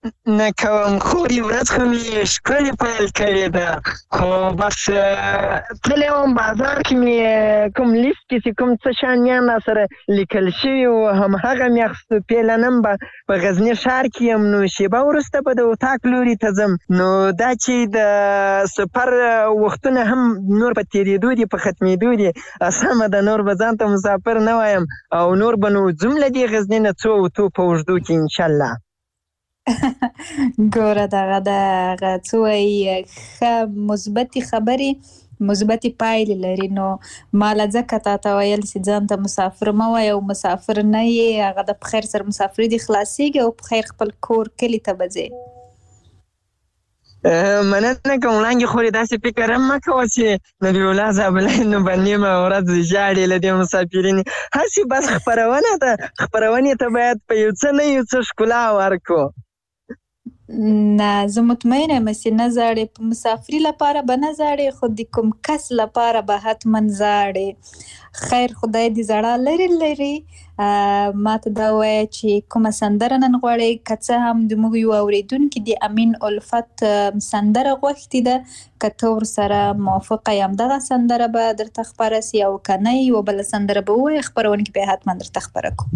نه کوم خوري ورځ خو مې ښکلې پیل کړې ده خو بس تللی وم بازار کې مې کوم لیست کې چې کوم څه شیان را سره لیکل شوي وو همهغه مې اخیستو فعلا هم په غزني ښار کې یم نو شیبه وروسته به د اطاق لوري ته ځم نو دا چې د سفر وختونه هم نور په تېرېدو دي په ختمېدو دي سمه ده نور به ځان ته مسافر نه وایم او نور به نو ځم له دې غزني نه څو او څو په اوږدو کې انشاءالله ګوره دغه څه وایي ښه مثبتې خبرې مثبتې پایلې لري نو ما له ځکه تا ته ویل چې ځان ته مسافر مه وایه او مسافر نه یې هغه د په خیر سره مسافري دې خلاصېږي او په خیر خپل کور کلي ته به ځې مننه کوم وړانګې خورې داسې فکر هم مه کوه چې نبي الله زابلۍ نو به نیمه ورځ ژاړې له دې مسافرینې هسې بس خپرونه ده خپرونې ته باید په یو څه نه یو څه ښکلا ورکړو نه زه مطمئنه یم چې نه زاړې په مسافري لپاره به نه زاړې خو د کوم کس لپاره به حتما زاړې خیر خدای دې زړه لرې لري ما ته دا ووایه چې کومه سندره نن غواړئ که څه هم زموږ یو اورېدونکي د امین الفت سندره غوښتې ده که ته ورسره موافقه یې همدغه سندره به درته خپره سي او که نه یوه بله سندره به ووایې خپرونه کې به حتما درته خپره کړو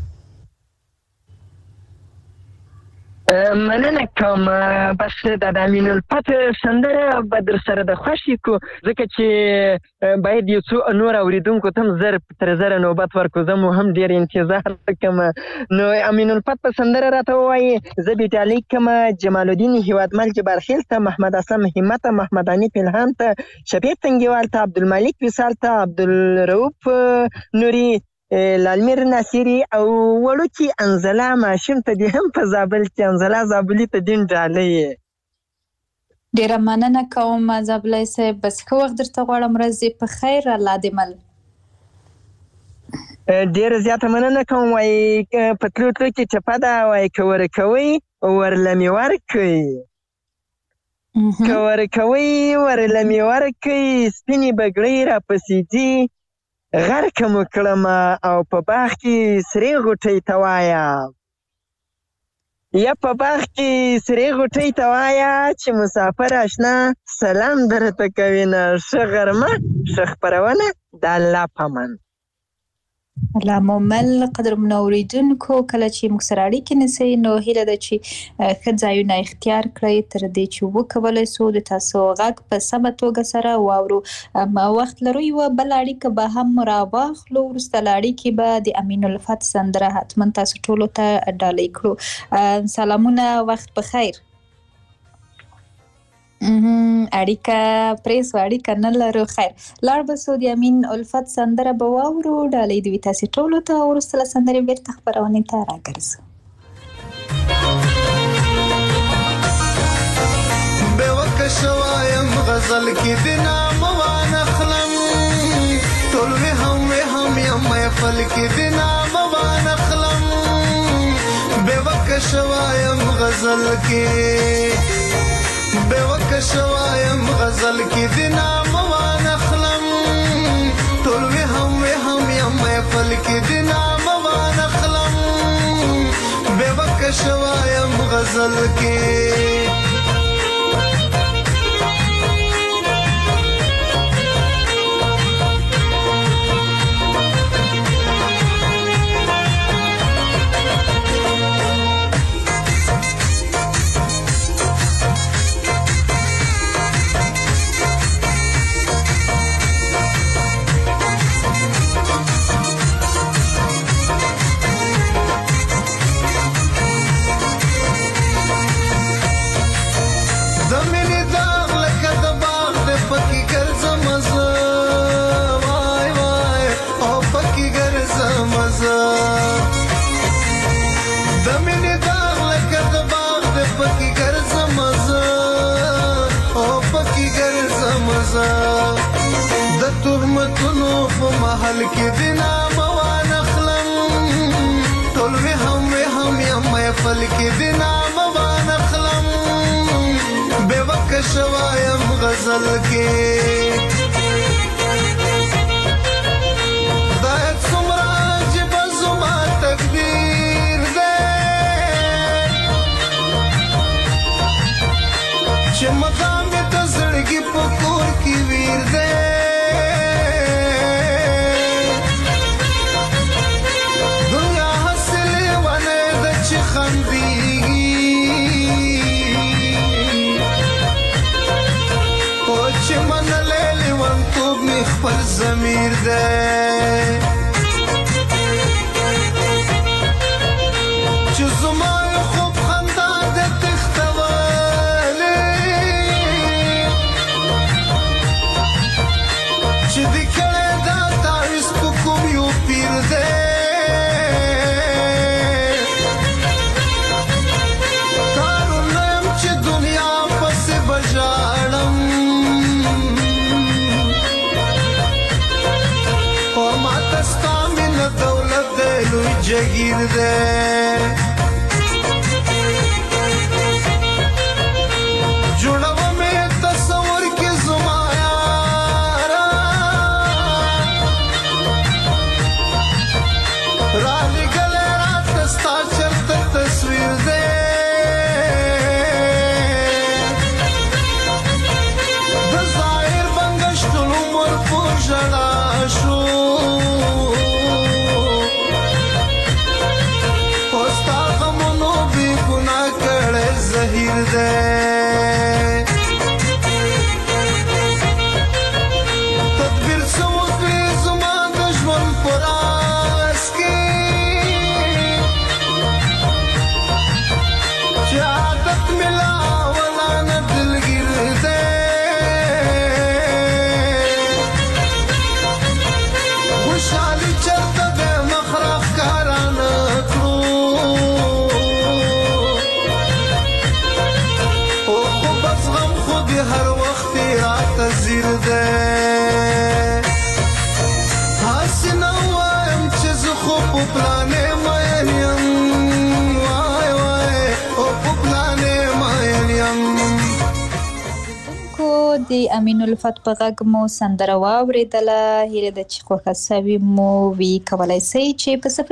مننه کوم بس د امین الفت سندره به در سره د خوښې کړو ځکه چې باید یو څو نور اورېدونکو ته هم زر تر زره نوبت ورکړو زه مو هم ډېر انتظار کوم نو امین الفت په سندره راته ووایي زه بیټالۍ کوم جمال الدین هیوادمل جبارخیل ته محمد اسم همت ته محمد حنیف الهام ته شفیق تنګیوال ته عبدالملک وصال ته عبدالرؤف نوري لالمیر ناصري او وړوکي انزلا ماشوم ته دې هم په زابل کې انزلا زابلي ته دین ډالۍ ډېره مننه کوم زابلی صاحب بس ښه وخت درته غواړم ورځ دې په خیر الله دې مل ډېره زیاته مننه کوم وایي په تلو تلو کې ټپه ده وایي که ورکوئ ورله مې ورکئ که ورکوئ ورله مې ورکئ سپینې بګړۍ راپسې ځي غرکه مو کړمه او په باغ کې سرې غوټۍ ته وایه یا په باغ کې سرې غوټۍ ته وایه چې مسافر اشنا سلام درته کوي نه ښه غرمه ښه خپرونه د الله په امان الله مو مل قدرمنو اورېدونکو کله چې موږ سره اړیکې نیسئ نو هیله ده چې ښه ځایونه اختیار کړئ تر دې چې وکولی سو د تاسو غږ په سمه توګه سره واورو وخت لرو یوه بله اړیکه به هم راواخلو وروسته له اړیکې به د امین الفت سندره حتما تاسو ټولو ته ډالۍ کړو سلامونه وخت بخیر اړیکه پریسو اړیکه نه لرو خیر لاړ به سو د امین الفت سندره به واورو ډالۍ دې وي تاسې ټولو ته وروسته له سندرې بېرته خپرونې ته راګرځو بېوکه شوایم غزل کې د نامه وانخلم ټول وهم یم محفل کې د نامه وانخلم بېوکه شوایم غزل کې بېوکه شوایم غزل کې د نامه وانخلم ټول وهم یم محفل کې د نامه وانخلم بېوکه شوایم غزل کې د تهمتونو په محل کې د نامه وانخلم ټول وهم یم محفل کې د نامه وانخلم بېوکه شوایم غزل کې خدای څومره عجیبه زما تقدیر دی مقام د زړګي په کور کې ویر دی دنیا حاصلې ونه د چې خندېږي او چې منلې لیونتوب مې خپل ضمیر دی چې زما خوب خندا د تختولې چې د کړه دا تعویض په کوم یو پیر دی کارونه یم چې دنیا پسې بژاړم او ماته ستا مینه دولت دی لوی جګیر دی جوړوه مې تصور کې زما یاره رالېږلی راته ستا چېرته تصویر دی د ظاهر بنګش ټول عمر په ژړا شو او ستا غمونو بې ګناه کړی زهیر دی تدبیر څه وکړې زما د ژوند په راز کې چې عادت مې لا ولانه دلګیر دی خوشحالي چېرته دی مخ راښکاره نه کړو او خو بس غم خو دې هر وخت یې راته ځیر دی هسې نه وایم چې زه خو په پلانې مین یم وای وای او په پلانې مین یم کو د امین الفت په غږ مو سندره واورېدله هیله ده چې خوښه سوي مو وي کولی سئ چې په 0040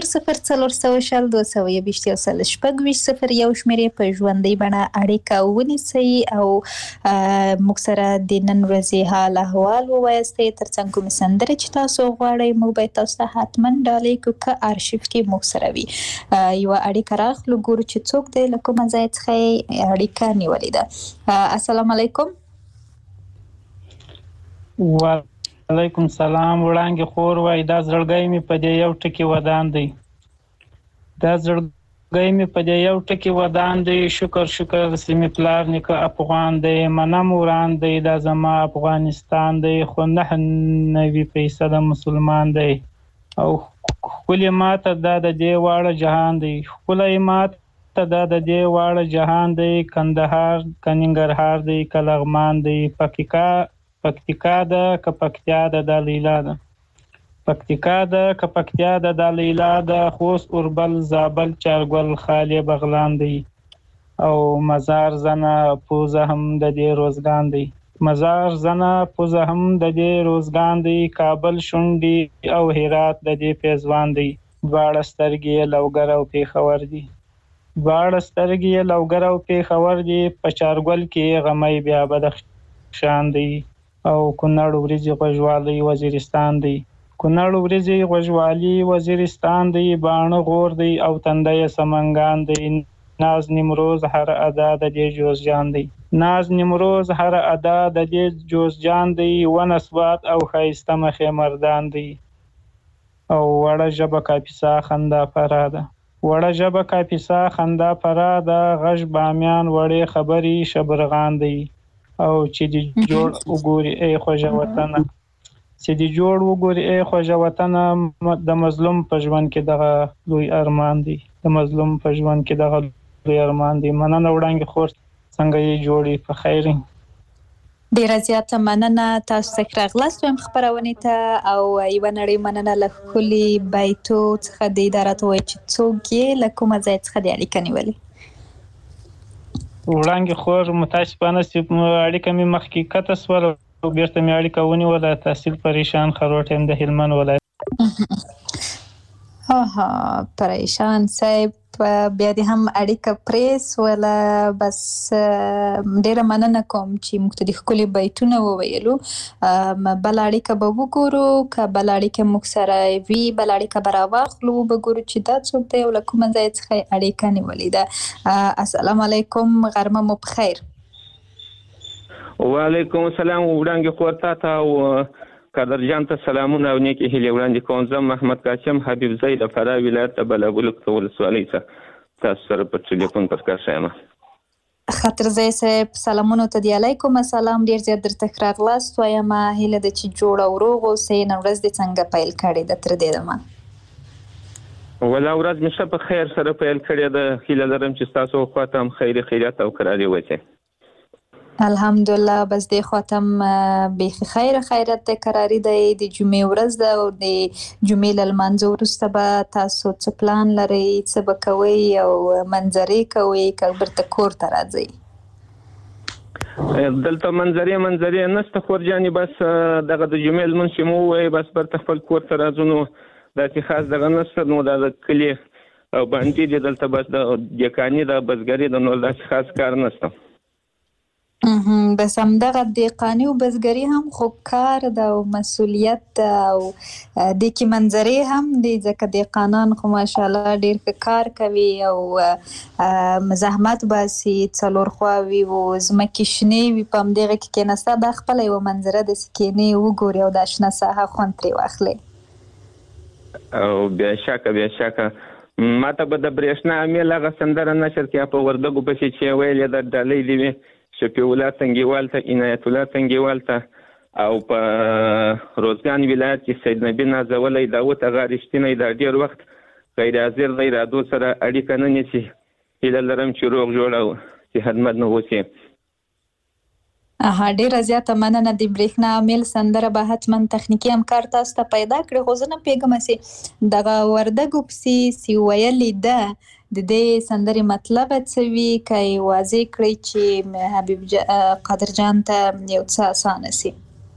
222 0 شمېرې په ژوندۍ بڼه اړیکه ونیسئ او موږ سره د نن ورځې حال احوال ووایاستئ ترڅنګ کومې سندرې چې تاسو غواړئ موږ به تاسو ته حتما ډالۍ کړو که ارشیف کې موږ سره وي یوه اړیکه راخلو ګورو چې څوک دی له کومه ځای څخه یې اړیکه نیولې ده السلام علیکم وعلیکم سلام وړانګې خور وای دا زړګی مې په دې یو ټکي ودان دی دا زړګی مې په دې یو ټکي ودان دی شکر سیمې پلار نیکه افغان دی منم وران دی دا زما افغانستان دی خو 99% مسلمان دی او ښکلې ماته دا د دې واړه جهان دی ښکلی ماته دا د دې واړه جهان دی کندهار که ننګرهار دی که لغمان دی پکتیکا ده که پکتیا ده دا لیلا ده پکتیکا ده که پکتیا ده دا لیلا ده خوست اوربل زابل چارګل خالی بغلان دی او مزار زنه پوزه هم د دې روزګان دی مزار زنه پوزه هم د دې روزګان دی کابل شونډي او هرات د دې پیزوان دی دواړه سترګې لوګر او پیښور دی په چارګل کې غمی بیا بدخشان دی او کونړ وریځې غوږوالي وزیرستان دی باڼه غور دی او تندی سمنګان دی ناز نیمروز هر ادا د دې جوزجان دی ونسوات او ښایسته مخې مردان دی او وړه ژبه کاپیسا خندا فراده غږ بامیان وړې خبرې شبرغان دی او چې د جوړ وګوري ای خوږه وطنه د مظلوم په ژوند کې دغه لوی ارمان دی مننه وړانګې خور څنګه یې جوړې په خیر ډیره زیاته مننه تاسو څخه راغلاست ویم خبرونه ته او یو نړۍ مننه له کلی بیتو څخه د ادارات وای چې څوک یې له کومه ځای څخه د اړیکه نیولې وړانګې خور متاسفانه چې اړیکه مې مخکې کته سوله او بیرته مې اړیکه ونیوله تحصیل پریشان خروټ هم د هلمند ولایت پریشان صاحب بیا دې هم اړیکه پریس ولا بس ډیره مننه کوم چې موږ ته د ښکلي بیتونه وویلو. بل اړیکه به وګورو، که بل اړیکه موږ سره وي بل اړیکه به راواخلو، به ګورو چې دا څوک دی او له کومه ځای څخه یې اړیکه نیولې ده. السلام علیکم، غرمه مو بخیر. وعلیکم السلام. وړاندې خور ته او قدرجان ته سلامونه او نیکې هیلې وړاندې کوم. زه محمد قاسم حبیب زی د فراه ولایت د بلابلک ولسوالۍ څخه تاسو سره په ټلیفون پر کار یم. خاطرزی صاحب سلامونو ته دی. علیکم السلام. ډیر زیات درته ښه راغلاست وایم. هیله ده چې جوړ او روغ اوسئ. نن ورځ دې څنګه پیل کړې ده تر دې دمه؟ ولا ورځ مې ښه په خیر سره پیل کړې ده. هیله لرم چې ستاسو خواته هم خیریت او کراري وشي. الحمدلله. بس دې خواته بیخي خیرت دی، کراري دی. د جمعې ورځ ده او د جمعې له لمانځه وروسته به تاسو څه پلان لرئ، څه به کوئ او منظرې کوئ که بیرته کور ته راځئ؟ دلته منظرې نشته خور جانې. بس دغه د جمعې لمونځ چې مو ووایي بس بیرته خپل کور ته راځو. نو داسې خاص دغه نشته. نو دا د کلي او بانډې دي دلته بس د دیکاني د بزګري د نور داسې خاص کار نشته. بس همدغه دیقاني او بزګري هم خو کار ده او مسؤلیت ده او دې کې منظرې هم دي، ځکه دیقانان خو ماشاءالله ډېر ښه کار کوي او زحمت باسي، څلور خواوي او ځمکې شنې وي، په همدغه کې کېناسته دا خپله یوه منظره داسې کېنې وګوري او دا شنه ساحه خوند ترې واخلئ. او بیا شکه ما ته به د برېښنا امیل هغه سندره نشر کې په وردګو پسې چې ویلې ده ډالۍ دې وي شفیع الله تنګیوال ته، عنایت الله تنګیوال ته او په روزګان ولایت کې سید نبی نازولی داود هغه رښتینی دا ډېر وخت غیر حاضر دی، رادو سره اړیکه نه نیسي. هیله لرم چې روغ جوړ او صحتمند اوسي. ډیره زیاته مننه. د برېښنا امیل سندره به حتما تخنیکي همکار تاسو ته پیدا کړي، خو زه نه پوهېږم چې دغه وردګو پسې چې ویلې ده د دې سندرې مطلب څه وي، که یې واضح کړئ چې حبیب قادرجان ته یو څه اسانه سي.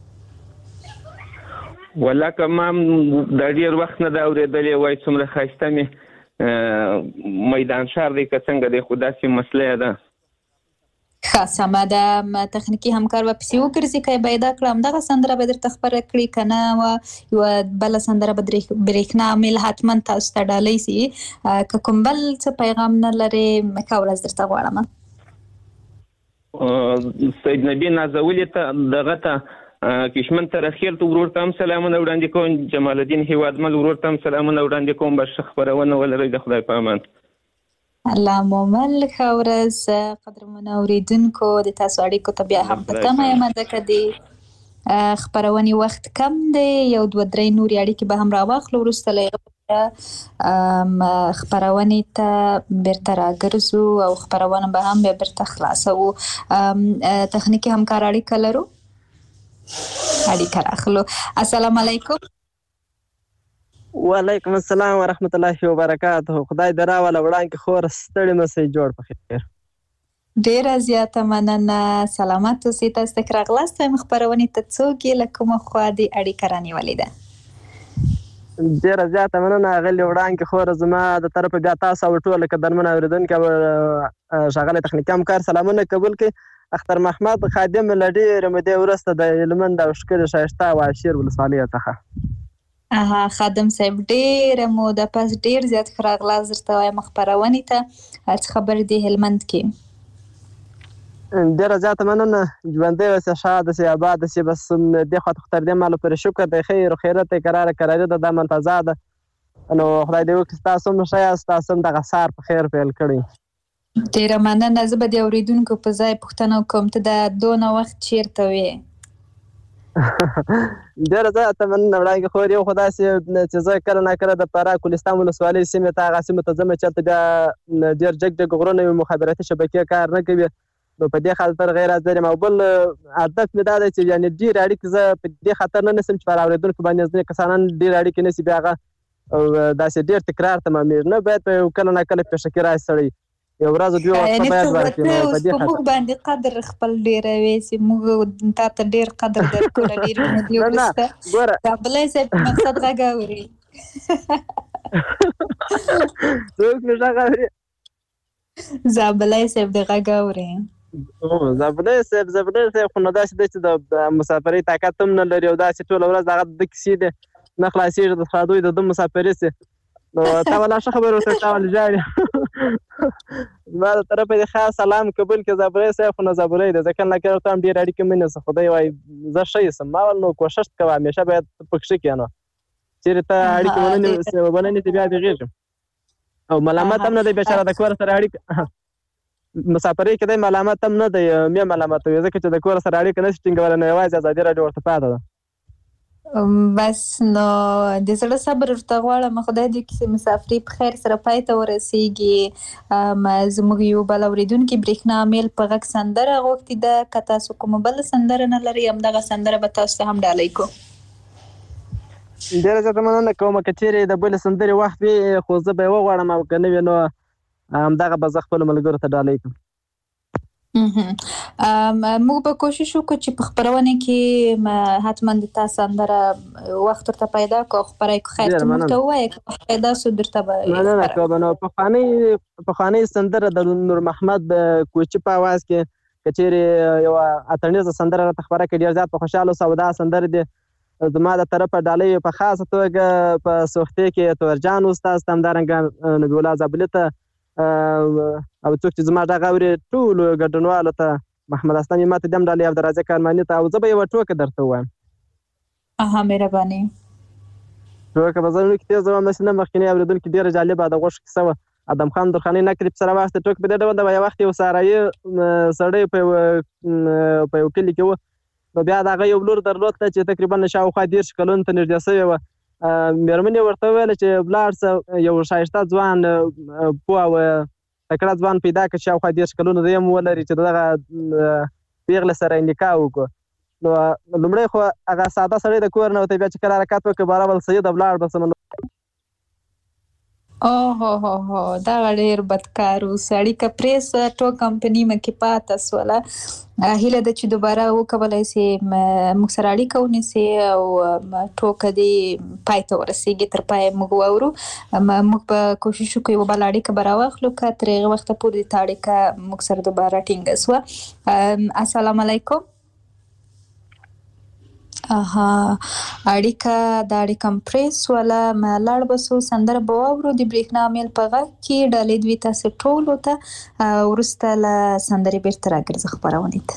والله که ما دا ډېر وخت نه ده اورېدلې وای څومره ښایسته مې میدان ښار دی که څنګه دی، خو داسې مسله ده. ښه سمه ده. تخنیکي همکار به پسې وګرځي، که یې پیدا کړه همدغه سندره به درته خپره کړي، که نه یوه بله سندره به برېښنا امیل حتما تاسو ته ډالۍ سي. که کوم بل څه پیغام نه لرې ښه ورځ درته غواړم. سید نبی نازولي ته دغه ته کشمن ته رخیل ته ورور ته هم سلامونه وړاندې کوم، جمال الدین هیوادمل ورور ته هم سلامونه وړاندې کوم. بس ښه خپرونه ولرئ، د خدای په امان. الله مو مل. ښه ورځ قدرمنو اورېدونکو. د تاسو اړیکو ته بیا هم په تمه یم، ځکه د خپرونې وخت کم دی. یو دوه درې نورې اړیکې به هم راواخلو، وروسته له هغه خپرونې ته بیرته راګرځو او خپرونه به هم بیا بیرته خلاصوو. تخنیکي همکار اړیکه لرو، اړیکه راخلو. السلام علیکم. وعلیکم السلام ورحمت الله وبرکاته. خدای دې راوله وړاندې خور ستړي مسئ جوړ په خیر. ډیره زیاته مننه. سلامت اوسئ. تاسو ته راغلاست وایم. خپرونې ته څوک یې له کومه خوا دې اړیکه رانیولې ده؟ ډیره زیاته مننه اغلې وړاندې خور. زما د طرفه بیا تاسو او ټول قدرمن اورېدونکي او ښاغلی تخنیکي همکار سلامونه قبول کړئ. اختر محمد خادم له ډېرې مودې وروسته د هلمند او ښکلې ښایسته واشیر ولسوالۍ څخه. خادم صاحب ډېره موده پس ډېر زیات ښه راغلاست درته وایم خپرونې ته. څه خبر دی هلمند کې؟ ډېره زیاته مننه. ژوندی اوسې، ښاد اوسې، آباد اوسې. بس دې خوا ته خو تر دې مهاله پورې شکر دی، خیر و خیرت دی، کراري ده، دا منتظا ده. نو خدای دې وکړي ستاسو هم ښه یاست، ستاسو هم دغه سهار په خیر پیل کړی. ډېره مننه. زه به د اورېدونکو په ځای پوښتنه وکړم، ته دا دونه وخت چېرته وې؟ ډېره زیاته مننه وړاندې خور. یو خو داسې چې زه کله ناکله د فراه کولستان ولسوالۍ سیمې ته هغه سیمو ته ځم چېرته بیا ډېر جګ غرونه وي، مخابراتي شبکې کار نه کوي، نو په دې خاطر غیر حاضر یم. او بل هدف مې دا دی چې یعنې ډېرې اړیکې زه په دې خاطر نه نیسم چې پر اورېدونکو باندې ځینې کسانان ډېرې اړیکې نیسي، بیا هغه داسې ډېر تکرار تمامېږي. نه باید په کله ناکله پېښه کې راشي سړی یو ورځ دوه وخته باید ورکړي. نو په دې خاطر موږ باندې قدر خپل ډېروي چې موږ تا ته ډېر قدر درکړو ډېر مودې وروسته. دا بلی صاحب مقصد غږ اوري. څوک مې غږ اوري؟ زابلای صاحب د غږ اوري. زابلای صاحب خو نو داسې دی چې د مسافرۍ طاقت هم نه لري او داسې ټوله ورځ دغه د کیسې دی نه خلاصېږي د ښادیو د ده مسافري سي. نو تا ولا ښه خبره ورته تا ولې ژاړې؟ زما د طرفه دې خاص سلام قبول کړه زابلای صاحب، خو نه زابلای دی ځکه نه کړه ته هم ډېرې اړیکې مې نیسه، خدای وایي زه ښه یسم. ما ویل نو کوښښ کوه همیشه باید پکښې کښېنه، چېرې ته اړیکې ونه نیسې بیا بېغېږي او ملامت هم نه دی بېچاره د کور سره اړیکه مسافرۍ کې دی ملامت هم نه دی مې ملامتوي ځکه چې د کور سره اړیکه نشي ټینګولی نو یوازې ازادي راډیو ورته پاته ده. بس نو د زړه صبر ورته غواړم، خدای دې کیسې مسافرۍ په خیر سره پای ته ورسیږي. زموږ یو بل اورېدونکي برېښنا میل په غږ سندره غوښتې ده، که تاسو کومه بله سندره نه لرئ همدغه سندره به تاسو ته هم ډالۍ کړو. ډېره زیاته مننه کوم، که چېرې د بلې سندرې وخت وي خو زه به یې وغواړم او که نه وي نو همدغه به زه خپلو ملګرو ته ډالۍ کړم. موږ به کوشش وکړو چې په خپرونه کې حتما د تا سندره وخت ورته پیدا کړو، خپره کړو. خیر ته موږ ته ووایه که وخت پیدا سو درته به مننه کوم. نو پخوانۍ سندره د نور محمد کوچي په اواز کې که چېرې یوه اتڼیزه سندره راته خپره کړي ډېر زیات په خوشحاله اوسه او دا سندرې دې زما د طرفه ډالۍ په خاصه توګه په سوختۍ کې تورجان استاز ته همدارنګه نبي الله زابلي ته او څوک چې زما غږ اوري ټولو ګډونوالو ته محمد اسلام یې ماته دې هم ډالۍ عبدالرازق ارماني ته او زه به یوه ټوکه درته ووایم. مهرباني. ټوکه به زه نوکې تېز وم داسې نه مخکینۍ اورېدونکي ډېره جالبه د غوښو کیسه وه. ادم خان درخانۍ نقد په سره واخېسته. ټوکه په دې ډول ده یو وخت یو سارایي سړی په یو کلي کې و نو بیا د هغه یو لور درلود چې تقریبا شاوخوا 30 کلونو ته نږدې سوې وه. مېرمنې ورته وویله چې ولاړ شه یو ښایسته ځوان پوه او تکړه ځوان پیدا کړه چې شاوخوا 30 کلونو دی هم ولري چې دغه پېغلې سره یې نکاح وکړو. نو لومړی خو هغه ساده سړی د کور نه وتی بیا چې کله حرکت وکړ بارابل سید ولاړ بسم دا ډېر بدکار و سړي که پرېږده ټول کمپنۍ مکې پاته سوله. هیله ده چې دوباره وکولی سي موږ سره اړیکه ونیسي او ټوکه دې پای ته ورسیږي تر پایه موږ واورو. موږ به کوشش وکړو یوه بله اړیکه به راواخلو که تر هغه وخته پورې تا اړیکه موږ سره دوباره ټینګه سوه. السلام علیکم. اړیکه دا اړیکه هم پرېښوله، لاړ به سو سندره به واورو د برېښنا میل په غږ کې. ډالۍ دوی تاسې ټولو ته. وروسته له سندرې بېرته راګرځه خپرونې ته.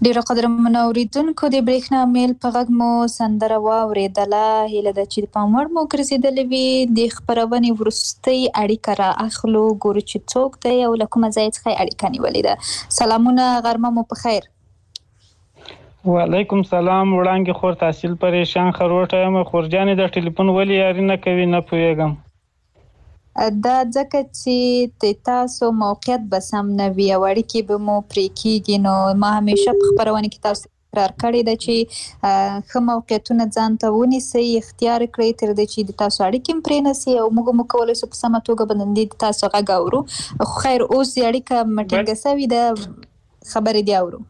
ډیره قدرمنو اوریدونکو د برېښنا میل په غږ مو سندره واورېدله. هیله ده چې د پام وړ مو ګرځېدلې وي. د خپرونې وروستۍ اړیکه را اخلو، ګورو چې څوک دی او له کومه ځای څخه اړیکه نیولې ده. سلامونه، غرمه مو په خیر. وعلیکم سلام. وړانګې خور تحصیل پریشان خروټه یم. خورجانې د ټلیفون ولې یاري نه کوي نه پوهېږم. دا ځکه چې تاسو موقعیت به سم نه وي او اړیکې به مو پرې کېږي. نو ما همیشه په خپرونه کې تاسو تکرار کړی ده چې ښه موقعیتونه ځان ته ونیسئ، اختیار کړئ تر دې چې د تاسو اړیکې هم پرې نه سي او موږ هم کولی شو په سمه توګه به د تاسو غږ اورو. خو خیر اوس اړیکه ټینګه سوې ده، خبرې دې اورو.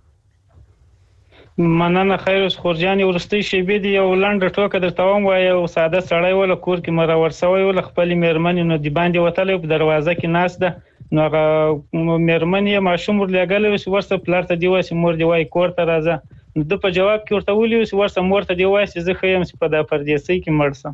مننه. خیر اوس خورجانې وروستۍ شېبې دي یو لنډه ټوکه درته وایم. وایي یو ساده سړی وله کور کې مرور سوی وله خپلې مېرمنې نو د باندې وتلی په دروازه کې ناست ده. نو هغه مېرمن یې ماشوم ورلېږلی و چې ورسه پلار ته دې وایي چې مور دې وایي کور ته راځه. نو ده په جواب کې ورته ویلي و چې ورسه مور ته دې وایي چې زه ښه یم چې په دا پردیسۍ کې مړ شم.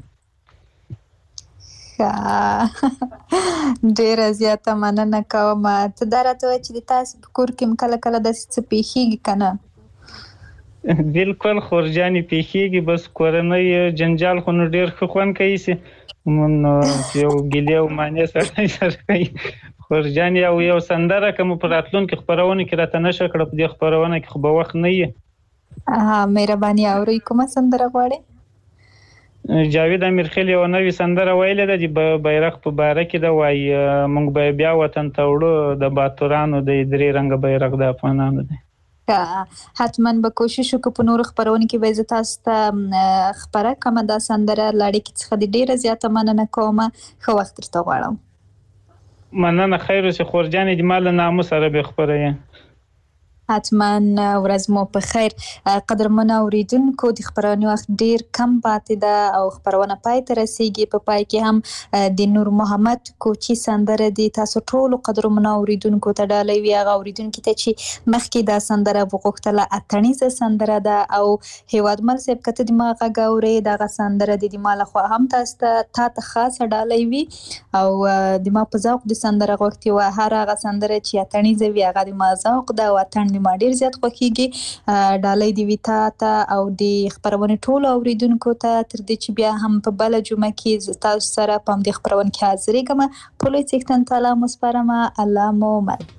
ډیره زیاته مننه کوم. ته دا راته وایه چې د تاسو په کور کې هم کله کله داسې څه پیښیږي که نه؟ بالکل خورجانې پیښیږي. بس کورنۍ جنجال خو نو ډېر ښه خوند کوي چې نو یو ګیلې او مانې سړی سره کوي. خورجانې او یو سندره که مو په راتلونکي خپرونه کې راته نشر کړه، په دې خپرونه کې خو به وخت نه وي. مهرباني اورئ، کومه سندره غواړئ؟ جاوید امیرخیل یو نوې سندره ویلې ده د بیرغ په باره کې ده. وایي موږ به بیا وطن ته وړو د باتورانو د درې رنګه بیرغ د افغانانو دی. حتما به کوشش وکړو په نورو خپرونو کې به زه تاسو ته خپره کړم دا سندره. له اړیکې څخه دې ډېره زیاته مننه کوم. ښه وخت درته غواړم. مننه. خیر اوسې خورجانې، د ما له نامو سره به خپره یې. حتما ورځ مو په خیر. قدرمنو اوریدونکو، د خپرونې وخت ډیر کم پاتې ده او خپرونه پای ته رسیږي. په پای کې هم د نور محمد کوچي سندره د تاسو ټولو قدرمنو اوریدونکو ته ډالۍ وي. هغه اوریدونکي ته چې مخکې دا سندره وغوښتله اتڼیزه سندره ده او هیوادمل صاحب که ته د ما غږ اورې دغه سندره د ما لخوا هم تاسو ته خاصه ډالۍ وي او د ما په ذوق د سندره غوښتې وه. هر هغه سندره چې اتڼیزه وي هغه د ما ذوق ده او اتڼ ما ډیر زیات خوښیږي. ډالۍ دې وي تا ته او د خپرونې ټولو اوریدونکو ته. تر دې چې بیا هم په بله جمعه کې تاسو سره په همدې خپرونه کې حاضرېږم. په لوی څښتن تعالی مو سپارم. الله مو مل.